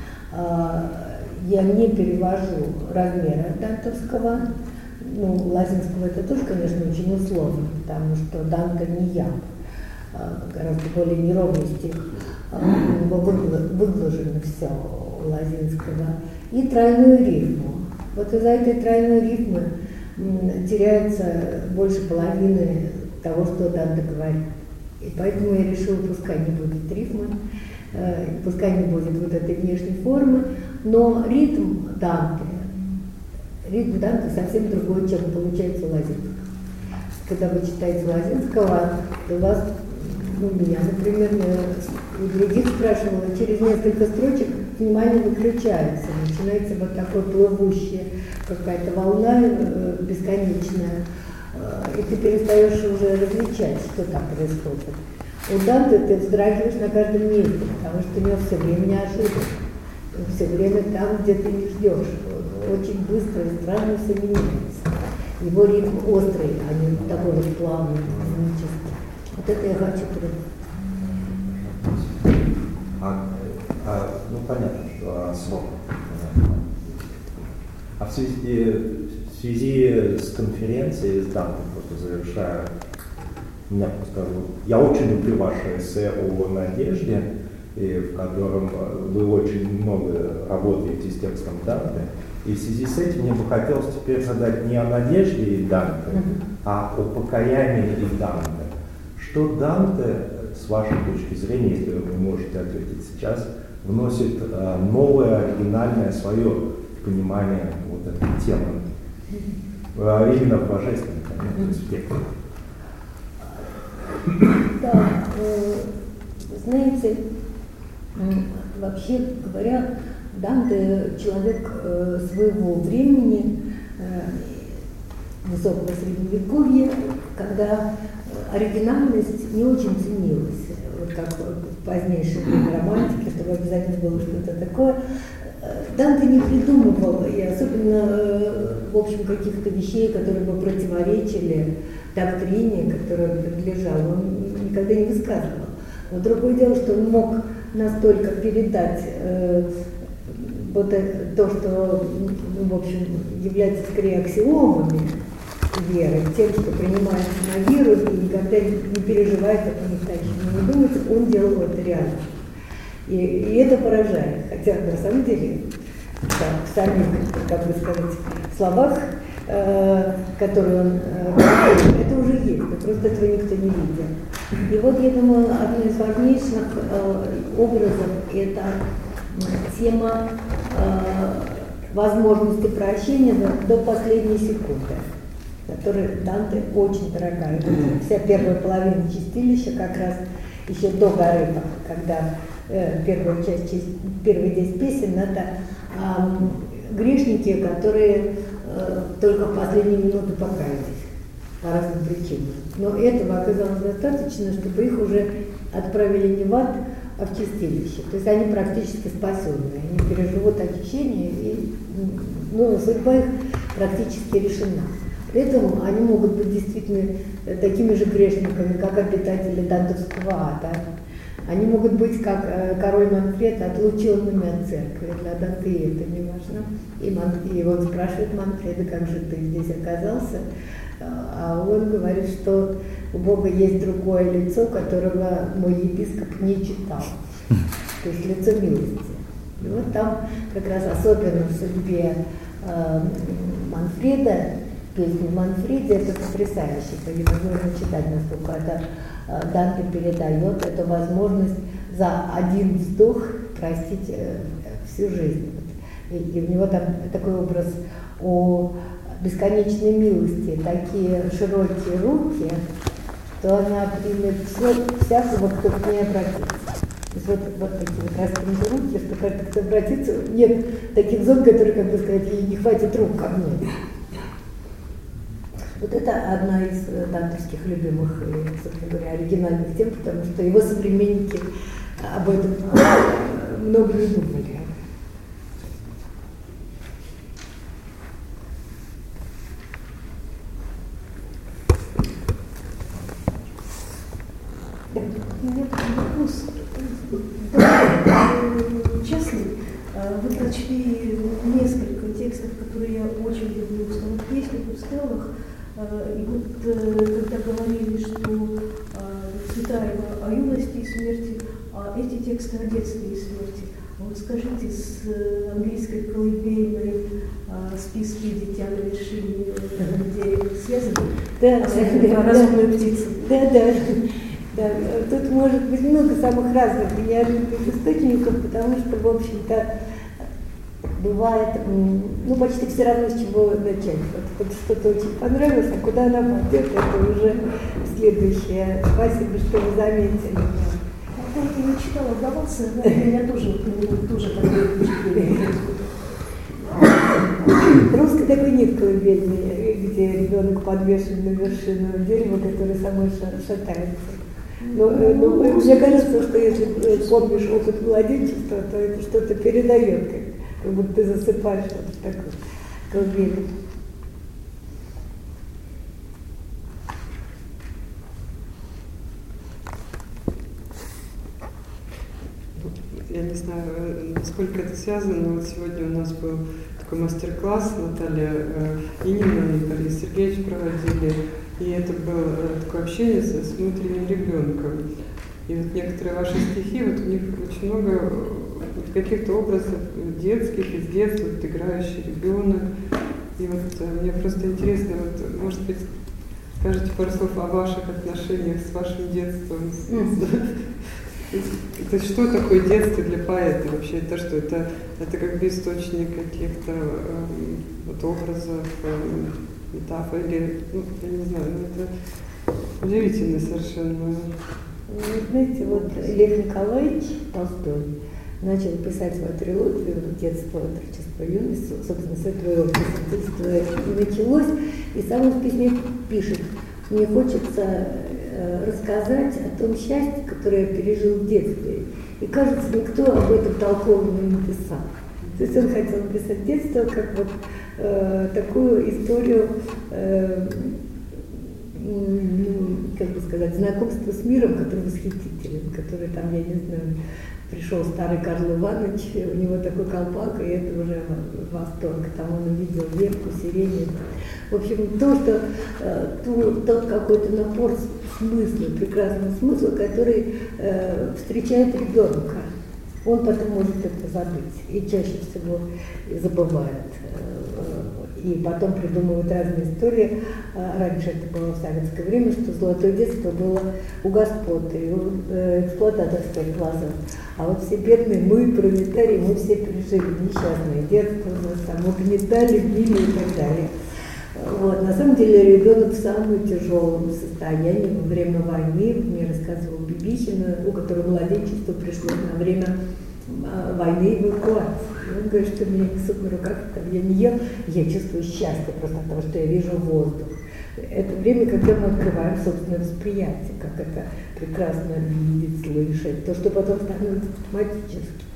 Я не перевожу размера дантовского. Ну, у Лозинского это тоже, конечно, очень условно, потому что Данте не я, гораздо более неровный стих. У него выглажено все у Лозинского. И тройную рифму. Вот из-за этой тройной рифмы теряется больше половины того, что Данте говорит. И поэтому я решила, пускай не будет рифмы, э, пускай не будет вот этой внешней формы, но ритм Данте, ритм Данте совсем другой, чем получается у Лозинского. Когда вы читаете Лозинского, то у вас, ну, меня, например, у других спрашивала, через несколько строчек внимание выключается, начинается вот такое плывущее, какая-то волна э, бесконечная, э, и ты перестаешь уже различать, что там происходит. У Данте ты вздрагиваешь на каждом месте, потому что у него все время неожиданно, все время там, где ты не ждешь, очень быстро и странно все меняется. Его ритм острый, а не такой вот плавный, динамический. Вот это я хочу придумать. А, а, ну понятно, что а, срок. А в связи, в связи с конференцией, с Данте, просто завершая, я скажу, я очень люблю ваше эссе о надежде, и в котором вы очень много работаете с текстом Данте. И в связи с этим мне бы хотелось теперь задать не о надежде и Данте, а о покаянии и Данте. Что Данте, с вашей точки зрения, если вы можете ответить сейчас, вносит э, новое, оригинальное свое понимание вот этой темы, э, именно в божественном, конечно, аспекте? Да, э, знаете, вообще говоря, Данте человек э, своего времени, э, высокого средневековья, когда оригинальность не очень ценилась, вот как в позднейшем время романтики, чтобы обязательно было что-то такое. Данте не придумывал, и особенно, в общем, каких-то вещей, которые бы противоречили доктрине, которой он принадлежал, он никогда не высказывал. Но другое дело, что он мог настолько передать э, вот это, то, что, ну, в общем, является скорее аксиомами веры, тем, что принимается на веру и никогда не переживает, как о них дальше не думается, он делал это реально. И, и это поражает. Хотя на самом деле, да, в самих, как бы сказать, словах, э, которые он э, говорит, это уже есть, но просто этого никто не видел. И вот, я думаю, одно из важнейших э, образов – это тема э, возможности прощения до, до последней секунды, которая Данте очень дорогая. Вся первая половина чистилища как раз еще до горы, когда э, первая часть, первые десять песен, это э, грешники, которые э, только в последние минуты покаялись по разным причинам. Но этого оказалось достаточно, чтобы их уже отправили не в ад, а в чистилище. То есть они практически спасенные, они переживут очищение, и, ну, судьба их практически решена. При этом они могут быть действительно такими же грешниками, как обитатели дантовского ада. они могут быть как э, король Манфред отлученными от церкви. Для Данте это не важно. И, Ман, и он спрашивает Манфреда, как же ты здесь оказался? А он говорит, что у Бога есть другое лицо, которого мой епископ не читал. То есть лицо милости. И вот там как раз особенно в судьбе э, Манфреда, песни Манфреда, это потрясающе, это невозможно читать, насколько это э, Данте передает эту возможность за один вздох простить э, всю жизнь. И, и у него там такой образ о бесконечной милости, такие широкие руки, что она примет все, всякого, кто к ней обратится. То есть вот, вот такие вот раскрытые руки, что каждый, кто обратится, нет таких зон, которые, как бы сказать, ей не хватит рук ко мне. Вот это одна из дантовских любимых, собственно говоря, оригинальных тем, потому что его современники об этом много не думали. У меня такой вопрос частный. Вы прочли несколько текстов, которые я очень люблю, в песнях и в стеллах. И вот когда говорили, что Цветаева о юности и смерти, а эти тексты о детстве и смерти. Вот скажите, с английской колыбельной списки «Дитя на вершине дерева» связаны? Да, особенно да, «Разумная да. птица». Да, да. Да, тут может быть много самых разных неожиданных источников, потому что, в общем-то, бывает, ну, почти все равно, с чего начать. Вот, вот что-то очень понравилось, а куда она пойдет, это уже следующее. Спасибо, что вы заметили. Я не читала «Давался», но у меня тоже, тоже такое впечатление. Русской такой нет колыбельной, где ребенок подвешен на вершину дерева, который самой шатается. Но, но мне кажется, что если помнишь опыт младенчества, то это что-то передает, как, как будто ты засыпаешь вот в такой колыбели. Я не знаю, насколько это связано, но вот сегодня у нас был такой мастер-класс, Наталья Инина и Борис Сергеевич проводили, и это было такое общение с, с внутренним ребенком. И вот некоторые ваши стихи, вот у них очень много каких-то образов детских, из детства, вот играющий ребенок. И вот мне просто интересно, вот, может быть, скажите пару слов о ваших отношениях с вашим детством. Это что такое детство для поэта вообще? Это что? Это, это как бы источник каких-то э, вот образов, э, метафор или, ну, я не знаю, ну, это удивительно совершенно. Вы знаете, вот Лев Николаевич Толстой начал писать свою трилогию «Детство, отрочество, юность», собственно, с этого его писательства и началось, и сам он в письме пишет: «Мне хочется рассказать о том счастье, которое я пережил в детстве». И, кажется, никто об этом толково не написал. То есть он хотел написать детство как вот э, такую историю, э, как бы сказать, знакомства с миром, который восхитителен, который там, я не знаю, пришел старый Карл Иванович, у него такой колпак, и это уже восторг. Там он увидел ветку, сирень. В общем, то, что э, тот, тот какой-то напор смысла, прекрасного смысла, который э, встречает ребенка. Он потом может это забыть и чаще всего забывает. И потом придумывают разные истории. Раньше это было в советское время, что золотое детство было у господ и у эксплуататорских классов. А вот все бедные, мы, пролетарии, мы все пережили несчастное детство, нас там угнетали, били и так далее. Вот. На самом деле ребенок в самом тяжелом состоянии во время войны. Мне рассказывал Бибихина, у которого младенчество пришло на время войны и эвакуации. Он говорит, что мне несут на руках, там, я не ел, я чувствую счастье просто от того, что я вижу воздух. Это время, когда мы открываем собственное восприятие, как это прекрасно видеть, слышать, то, что потом становится автоматически.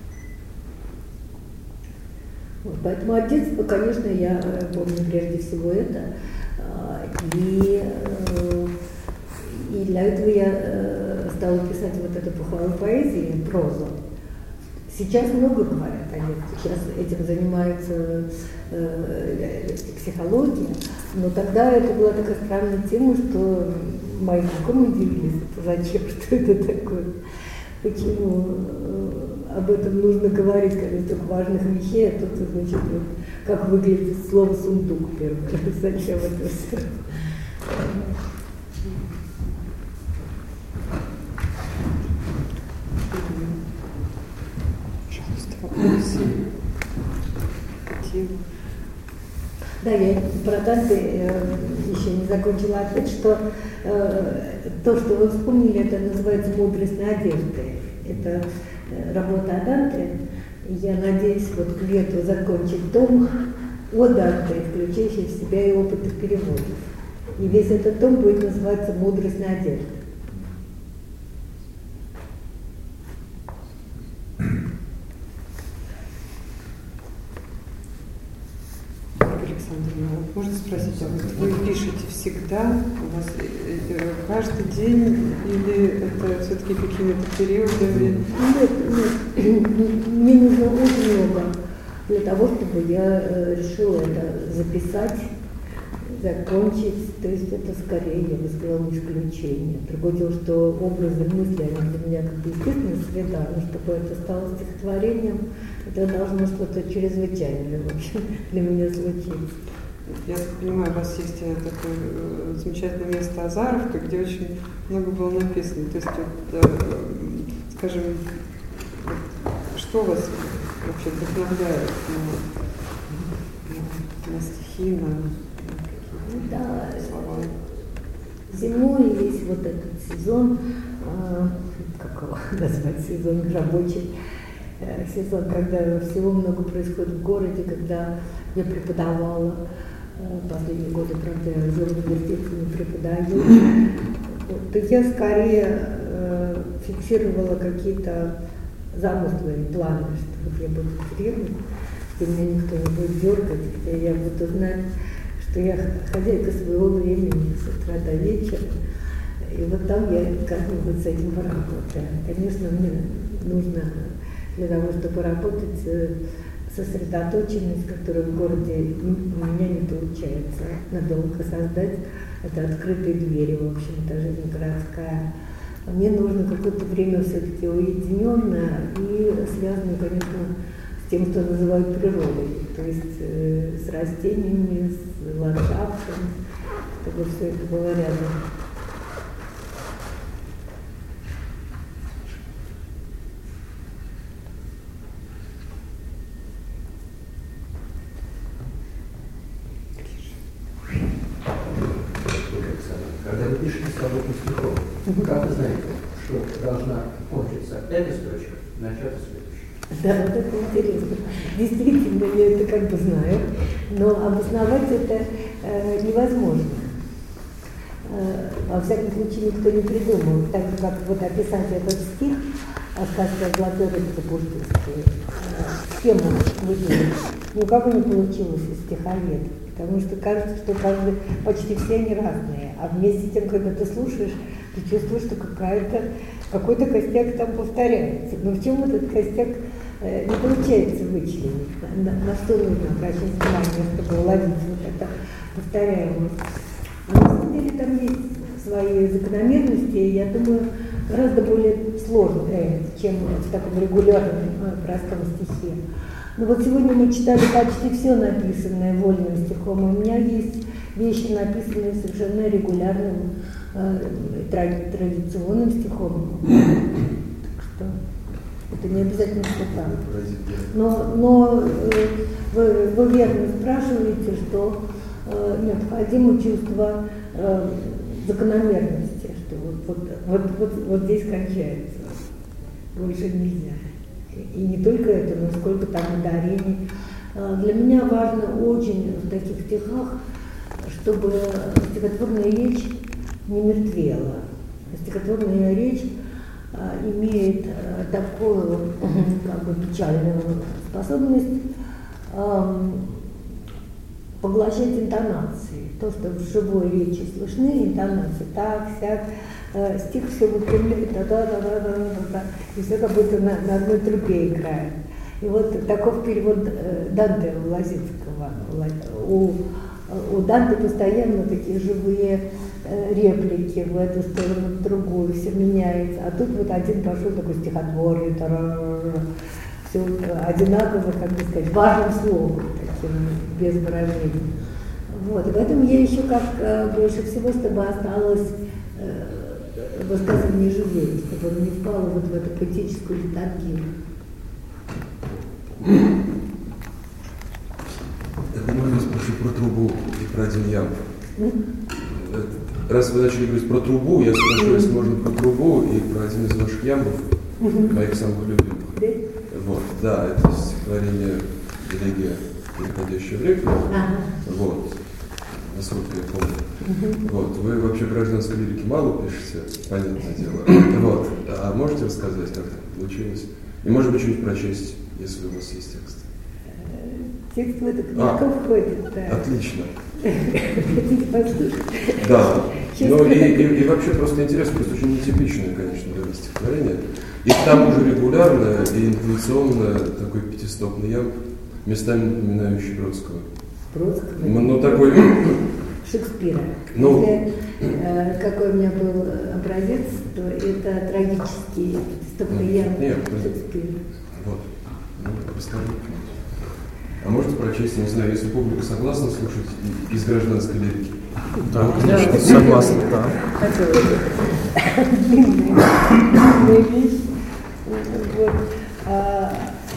Вот, поэтому от детства, конечно, я помню прежде всего это. И, и для этого я стала писать вот эту похвалу поэзии, прозу, сейчас много говорят о нем, сейчас этим занимается э, психология, но тогда это была такая странная тема, что мои знакомые удивились, зачем, что это такое, почему э, об этом нужно говорить, когда столько важных вещей, а тут, значит, вот, как выглядит слово «сундук» первый раз, зачем это все. Да, я про Данте э, еще не закончила ответ, что э, то, что вы вспомнили, это называется «Мудрость надежды». Это э, работа о Данте. Я надеюсь вот к лету закончить том о Данте, включающий в себя и опыты переводов. И весь этот том будет называться «Мудрость надежды». Александр, ну, можно спросить, а вот вы пишете всегда, у вас каждый день, или это все-таки какими-то периодами? Нет, нет, мне нужно очень много для того, чтобы я решила это записать, закончить, то есть это скорее, я бы сказала, исключение. Другое дело, что образы мысли, они для меня как бы естественная среда, но чтобы это стало стихотворением, это должно что-то чрезвычайное, в общем, для меня случиться. Я так понимаю, у вас есть такое э, замечательное место Азаровка, где очень много было написано. То есть, вот, э, скажем, вот, что вас вообще вдохновляет на, на, на стихи, на, на да, слова? Зимой весь вот этот сезон, э, как его назвать, сезон рабочий, э, сезон, когда всего много происходит в городе, когда я преподавала. Последние годы, правда, я в университете не преподаю, то я скорее э, фиксировала какие-то замыслы и планы, что вот я буду в деревне, где меня никто не будет дергать, где я буду знать, что я хозяйка своего времени с утра до вечера. И вот там я как-нибудь с этим поработаю. Конечно, мне нужно для того, чтобы работать, сосредоточенность, которая в городе у меня не получается надолго создать. Это открытые двери, в общем-то, жизнь городская. Мне нужно какое-то время все-таки уединенное и связанное, конечно, с тем, что называют природой, то есть э, с растениями, с ландшафтом, чтобы все это было рядом. Когда вы пишете свободный стихов, как вы знаете, что должна кончиться эта строчка, начаться следующая? Да, вот это интересно. Действительно, я это как бы знаю, но обосновать это э, невозможно. Э, во всяком случае, никто не придумал. Так же, как вот описать этот стих, сказка о золотой рыбке пушкинской, э, схему выделить, ни у кого не получилось из стиховедов. Потому что кажется, что каждый, почти все они разные. А вместе с тем, когда ты слушаешь, ты чувствуешь, что какая-то, какой-то костяк там повторяется. Но в чем этот костяк э, не получается вычленить? На, на что нужно обращать внимание, чтобы уловить вот это повторяемость? Но на самом деле там есть свои закономерности, и я думаю, гораздо более сложные, чем в таком регулярном, простом стихе. Ну вот сегодня мы читали почти все написанное вольным стихом. У меня есть вещи, написанные совершенно регулярным, э, традиционным стихом. Так что это не обязательно что-то. Но, но э, вы, вы верно спрашиваете, что э, необходимо чувство э, закономерности, что вот, вот, вот, вот, вот здесь кончается, больше нельзя. И не только это, но сколько там ударений. Для меня важно очень в таких стихах, чтобы стихотворная речь не мертвела. Стихотворная речь имеет такую как бы печальную способность поглощать интонации. То, что в живой речи слышны, интонации так, сяк, э, стих все выпрямляет, да-да-да-да-да-да, и все как будто на, на одной трубе играет. И вот таков перевод э, Данте Лазинского. У, у Данте постоянно такие живые э, реплики в эту сторону, в другую, все меняется. А тут вот один пошел такой стихотворный, все одинаково, как бы сказать, важным словом, таким, без выражений. Вот. И поэтому я еще как э, больше всего, чтобы осталось э, высказывание живее, чтобы оно не впало вот в эту поэтическую литургию. Так можно я спрошу про трубу и про один ямб? Раз вы начали говорить про трубу, я спрошу, если можно, про трубу и про один из ваших ямбов, моих самых любимых. Вот, да, это стихотворение «Элегия, переходящая в реквием». Вот, насколько я помню. Вот, вы вообще в гражданской лирике мало пишете, понятное дело. Вот, а можете рассказать, как это получилось? И, может быть, чуть прочесть, если у вас есть текст. Текст в эту книжку а, входит, да. Отлично. Хотите послушать? Да. Ну и, и, и вообще просто интересно, просто очень нетипичное, конечно, для стихотворение. И к тому же регулярное и интуиционное, такой пятистопный ямб, местами напоминающий Бродского. Бродского? Ну, такой... Шекспира. Ну, Если, э, какой у меня был образец, то это трагический пятистопный ямб Шекспира. Вот. Ну, расскажите. А можете прочесть, не знаю, если публика согласна слушать из гражданской лирики? Да, конечно, согласна, да. Длинная вещь. Вот. А,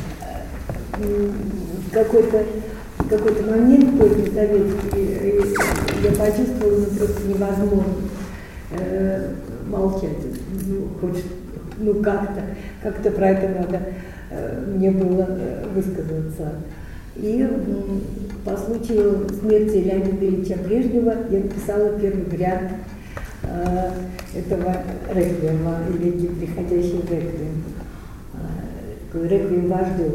в какой-то в какой-то момент, поздний советский, я почувствовала, ну, просто невозможно э, молчать. Ну, хоть, ну, как-то, как-то про это надо э, мне было э, высказаться. И по случаю смерти Леонида Ильича Брежнева я написала первый вариант э, этого реквиема, или приходящий реквием. Э, реквием вождю.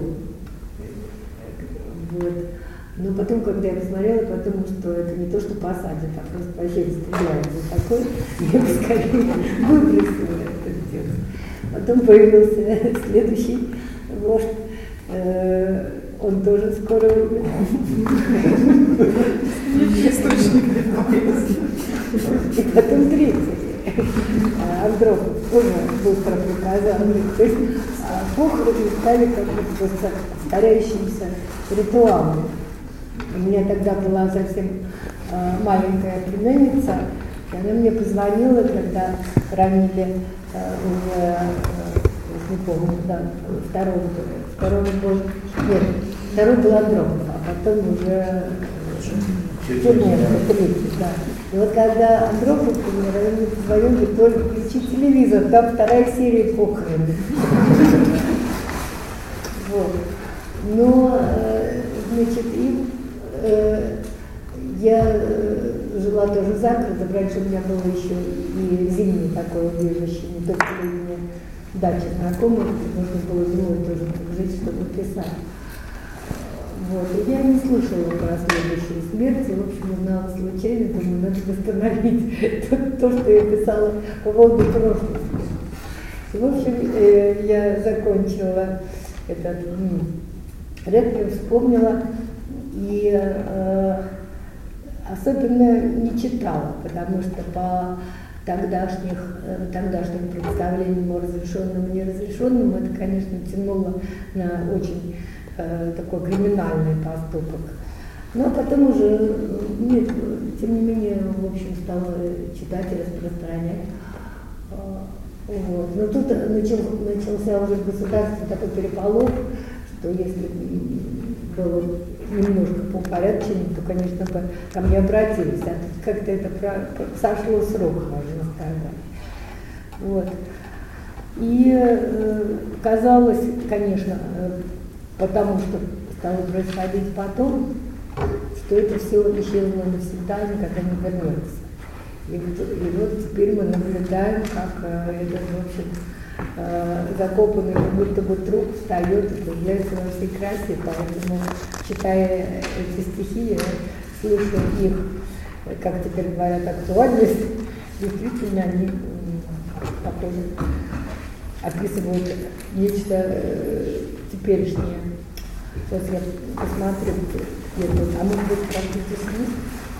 Вот. Но потом, когда я посмотрела, подумала, что это не то, что посадят, а просто вообще стреляют за такой, я бы скорее выбросила этот текст. Потом появился следующий вождь. Э, Он тоже скоро умер. И потом третий. Андропов тоже быстро приказал. То есть похороны стали как бы повторяющимся ритуалом. У меня тогда была совсем маленькая племянница, и она мне позвонила, когда ранили уже, не помню, да, второго, второго был, нет, второй был Андропов, а потом уже Черненко, третий, да. И вот когда Андропов умер, они мне позвонили, только включи телевизор, там вторая серия похороны. Вот. Но, значит, и я жила тоже за городом, раньше у меня было еще и зимнее такое убежище, не только зимняя дача знакомых, можно было зимой тоже жить, чтобы писать. Вот. И я не слышала про следующие смерти, в общем, узнала случайно, думаю, надо восстановить то, то, что я писала по поводу прошлой смерти. И, в общем, я закончила этот реквием, вспомнила, и э, особенно не читала, потому что по тогдашних, э, тогдашним представлениям о разрешенном и неразрешенном это, конечно, тянуло на очень э, такой криминальный поступок. Но потом уже, нет, тем не менее, в общем, стала читать и распространять. Вот. Но тут начал, начался уже в государстве такой переполох, что если было немножко поупорядочено, то, конечно, бы ко мне обратились. А тут как-то это про, сошло с рук, можно сказать. Вот. И э, казалось, конечно, э, потому что стало происходить потом, что это все исчезло навсегда, никогда не вернется. И, и вот теперь мы наблюдаем, как э, этот, в общем, э, закопанный, как будто бы труп встает и появляется во всей красе, поэтому, читая эти стихи, я слышу их, как теперь говорят, актуальность, действительно они похоже, описывают нечто э, теперешнее. Сейчас я посмотрю, где тут. А может быть, как-то снизу?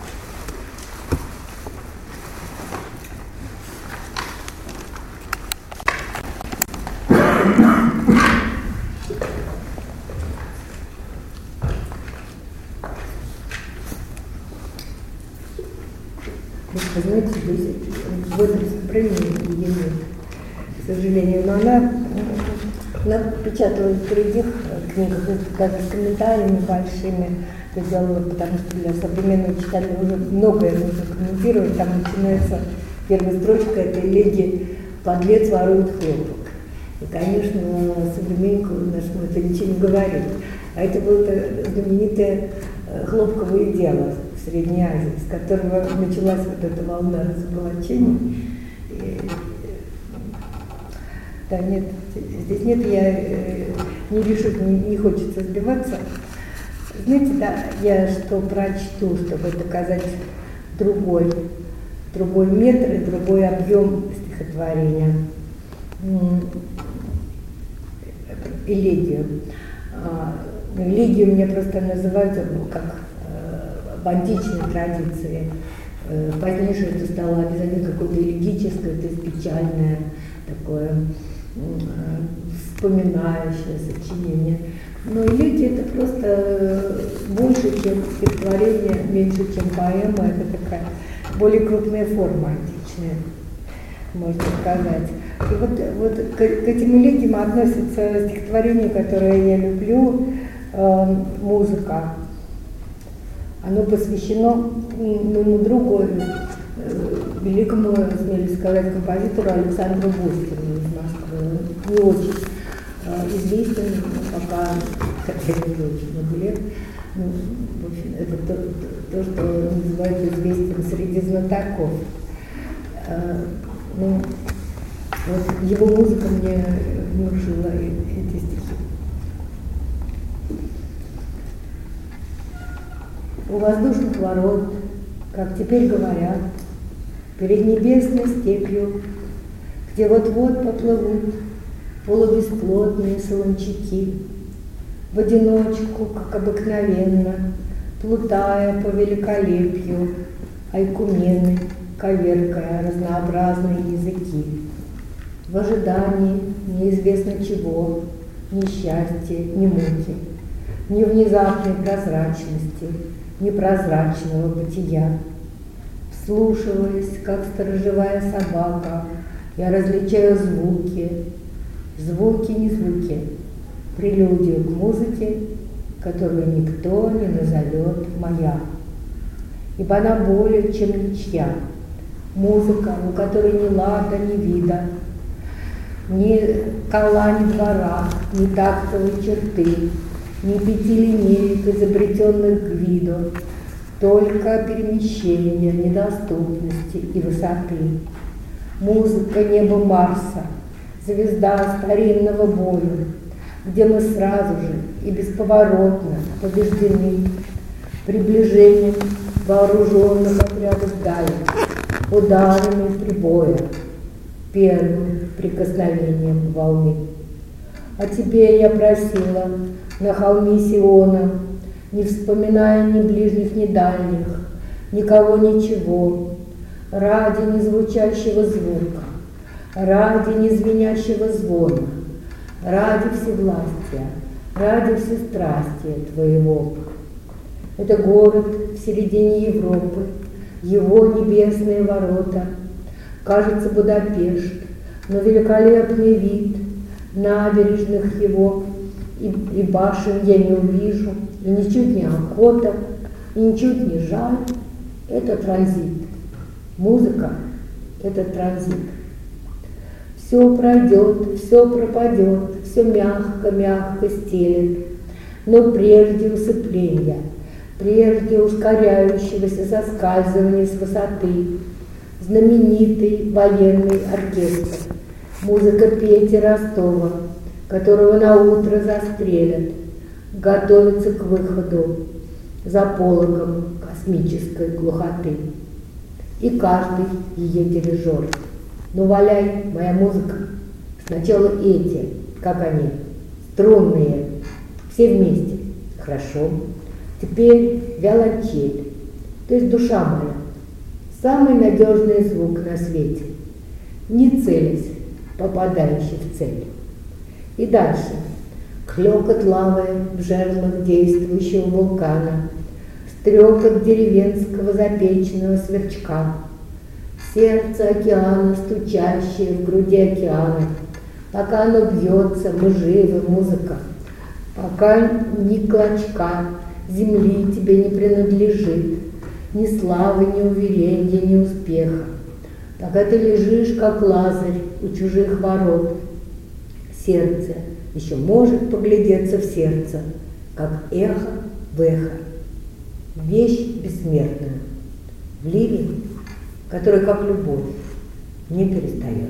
Вы знаете, здесь в этом сохранении ее нет, к сожалению. Но она, она печаталась в других книгах, даже с комментариями большими. Это делала, потому что для современного читателя уже многое нужно комментировать. Там начинается первая строчка этой элегии «Подлец ворует хлопок». И, конечно, современнику нашему это ничего не говорит. А это было знаменитое хлопковое дело в Средней Азии, с которого началась вот эта волна разоблачений. И, да, нет, здесь нет, я не решу, не, не хочется сбиваться. Знаете, да, я что прочту, чтобы доказать другой, другой метр и другой объем стихотворения. Элегию. Элегию мне просто называют как в античной традиции. Позднейшее это стало обязательно какое-то элегическое, то есть печальное, такое вспоминающее сочинение. Но элегия это просто больше, чем стихотворение, меньше, чем поэма. Это такая более крупная форма античная, можно сказать. И вот, вот к, к этим элегиям относится стихотворение, которое я люблю, э, «Музыка». Оно посвящено моему другу, э, великому, смею сказать, композитору Александру Гостину из Москвы. Не очень э, известен, пока, хотя не очень много лет. Ну, в общем, это то, то, что называют известен среди знатоков. Э, ну, вот его музыка мне внушила эти стихи. У воздушных ворот, как теперь говорят, перед небесной степью, где вот-вот поплывут полубесплотные солончаки, в одиночку, как обыкновенно, плутая по великолепью, айкумены, коверкая разнообразные языки. В ожидании неизвестно чего, ни счастья, ни муки, ни внезапной прозрачности, ни прозрачного бытия. Вслушиваясь, как сторожевая собака, я различаю звуки, звуки, не звуки, прелюдию к музыке, которую никто не назовет моя. Ибо она более, чем ничья. Музыка, у которой ни лада, ни вида, ни кола, ни двора, ни тактовой черты, ни пяти линеек, изобретенных Гвидо, только перемещения, недоступности и высоты. Музыка неба Марса, звезда старинного боя, где мы сразу же и бесповоротно побеждены приближением вооруженных отрядов Даля, ударами прибоя, первым прикосновением волны. А теперь я просила на холме Сиона, не вспоминая ни ближних, ни дальних, никого, ничего, ради незвучащего звука, ради незвенящего звона, ради всевластия, ради всестрастия твоего. Это город в середине Европы, его небесные ворота, кажется, Будапешт, но великолепный вид набережных его и, и башен я не увижу, и ничуть не охота, и ничуть не жаль. Это транзит. Музыка – это транзит. Все пройдет, все пропадет, все мягко-мягко стелет, но прежде усыпления, прежде ускоряющегося соскальзывания с высоты, знаменитый военный оркестр, музыка Пети Ростова, которого на утро застрелят, готовится к выходу за пологом космической глухоты. И каждый ее дирижер Ну, валяй, моя музыка. Сначала эти, как они, струнные, все вместе. Хорошо. Теперь виолончель, то есть душа моя. Самый надежный звук на свете. Не целясь, попадающий в цель. И дальше. Клёкот лавы в жерлах действующего вулкана, стрекот деревенского запеченного сверчка, сердце океана, стучащее в груди океана. Пока оно бьется, мы живы, музыка. Пока ни клочка земли тебе не принадлежит, ни славы, ни уверения, ни успеха. Пока ты лежишь, как Лазарь, у чужих ворот, сердце еще может поглядеться в сердце, как эхо в эхо. Вещь бессмертная, в ливень, который, как любовь, не перестает.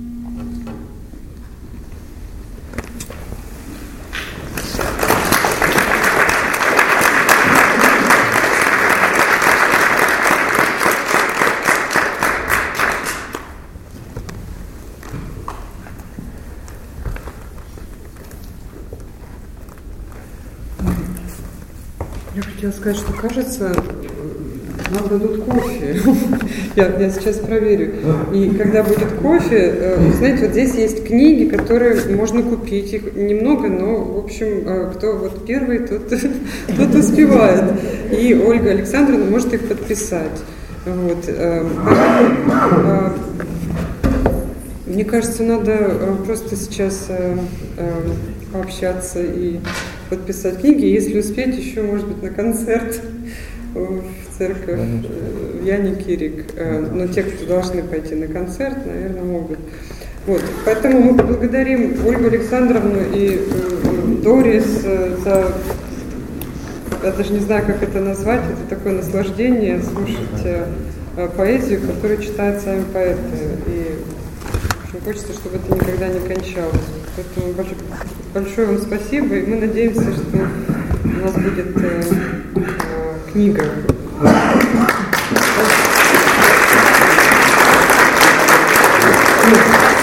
Я хотела сказать, что, кажется, нам дадут кофе. я, я сейчас проверю. И когда будет кофе, знаете, вот здесь есть книги, которые можно купить. Их немного, но, в общем, кто вот первый, тот, тот успевает. И Ольга Александровна может их подписать. Вот. Поэтому, мне кажется, надо просто сейчас пообщаться и подписать книги. Если успеть, еще, может быть, на концерт в церковь в Яне Кирик. Но те, кто должны пойти на концерт, наверное, могут. Вот. Поэтому мы поблагодарим Ольгу Александровну и Дорис за... Я даже не знаю, как это назвать. Это такое наслаждение слушать поэзию, которую читают сами поэты. И очень хочется, чтобы это никогда не кончалось. Поэтому большое, большое вам спасибо, и мы надеемся, что у нас будет э, э, книга. Спасибо.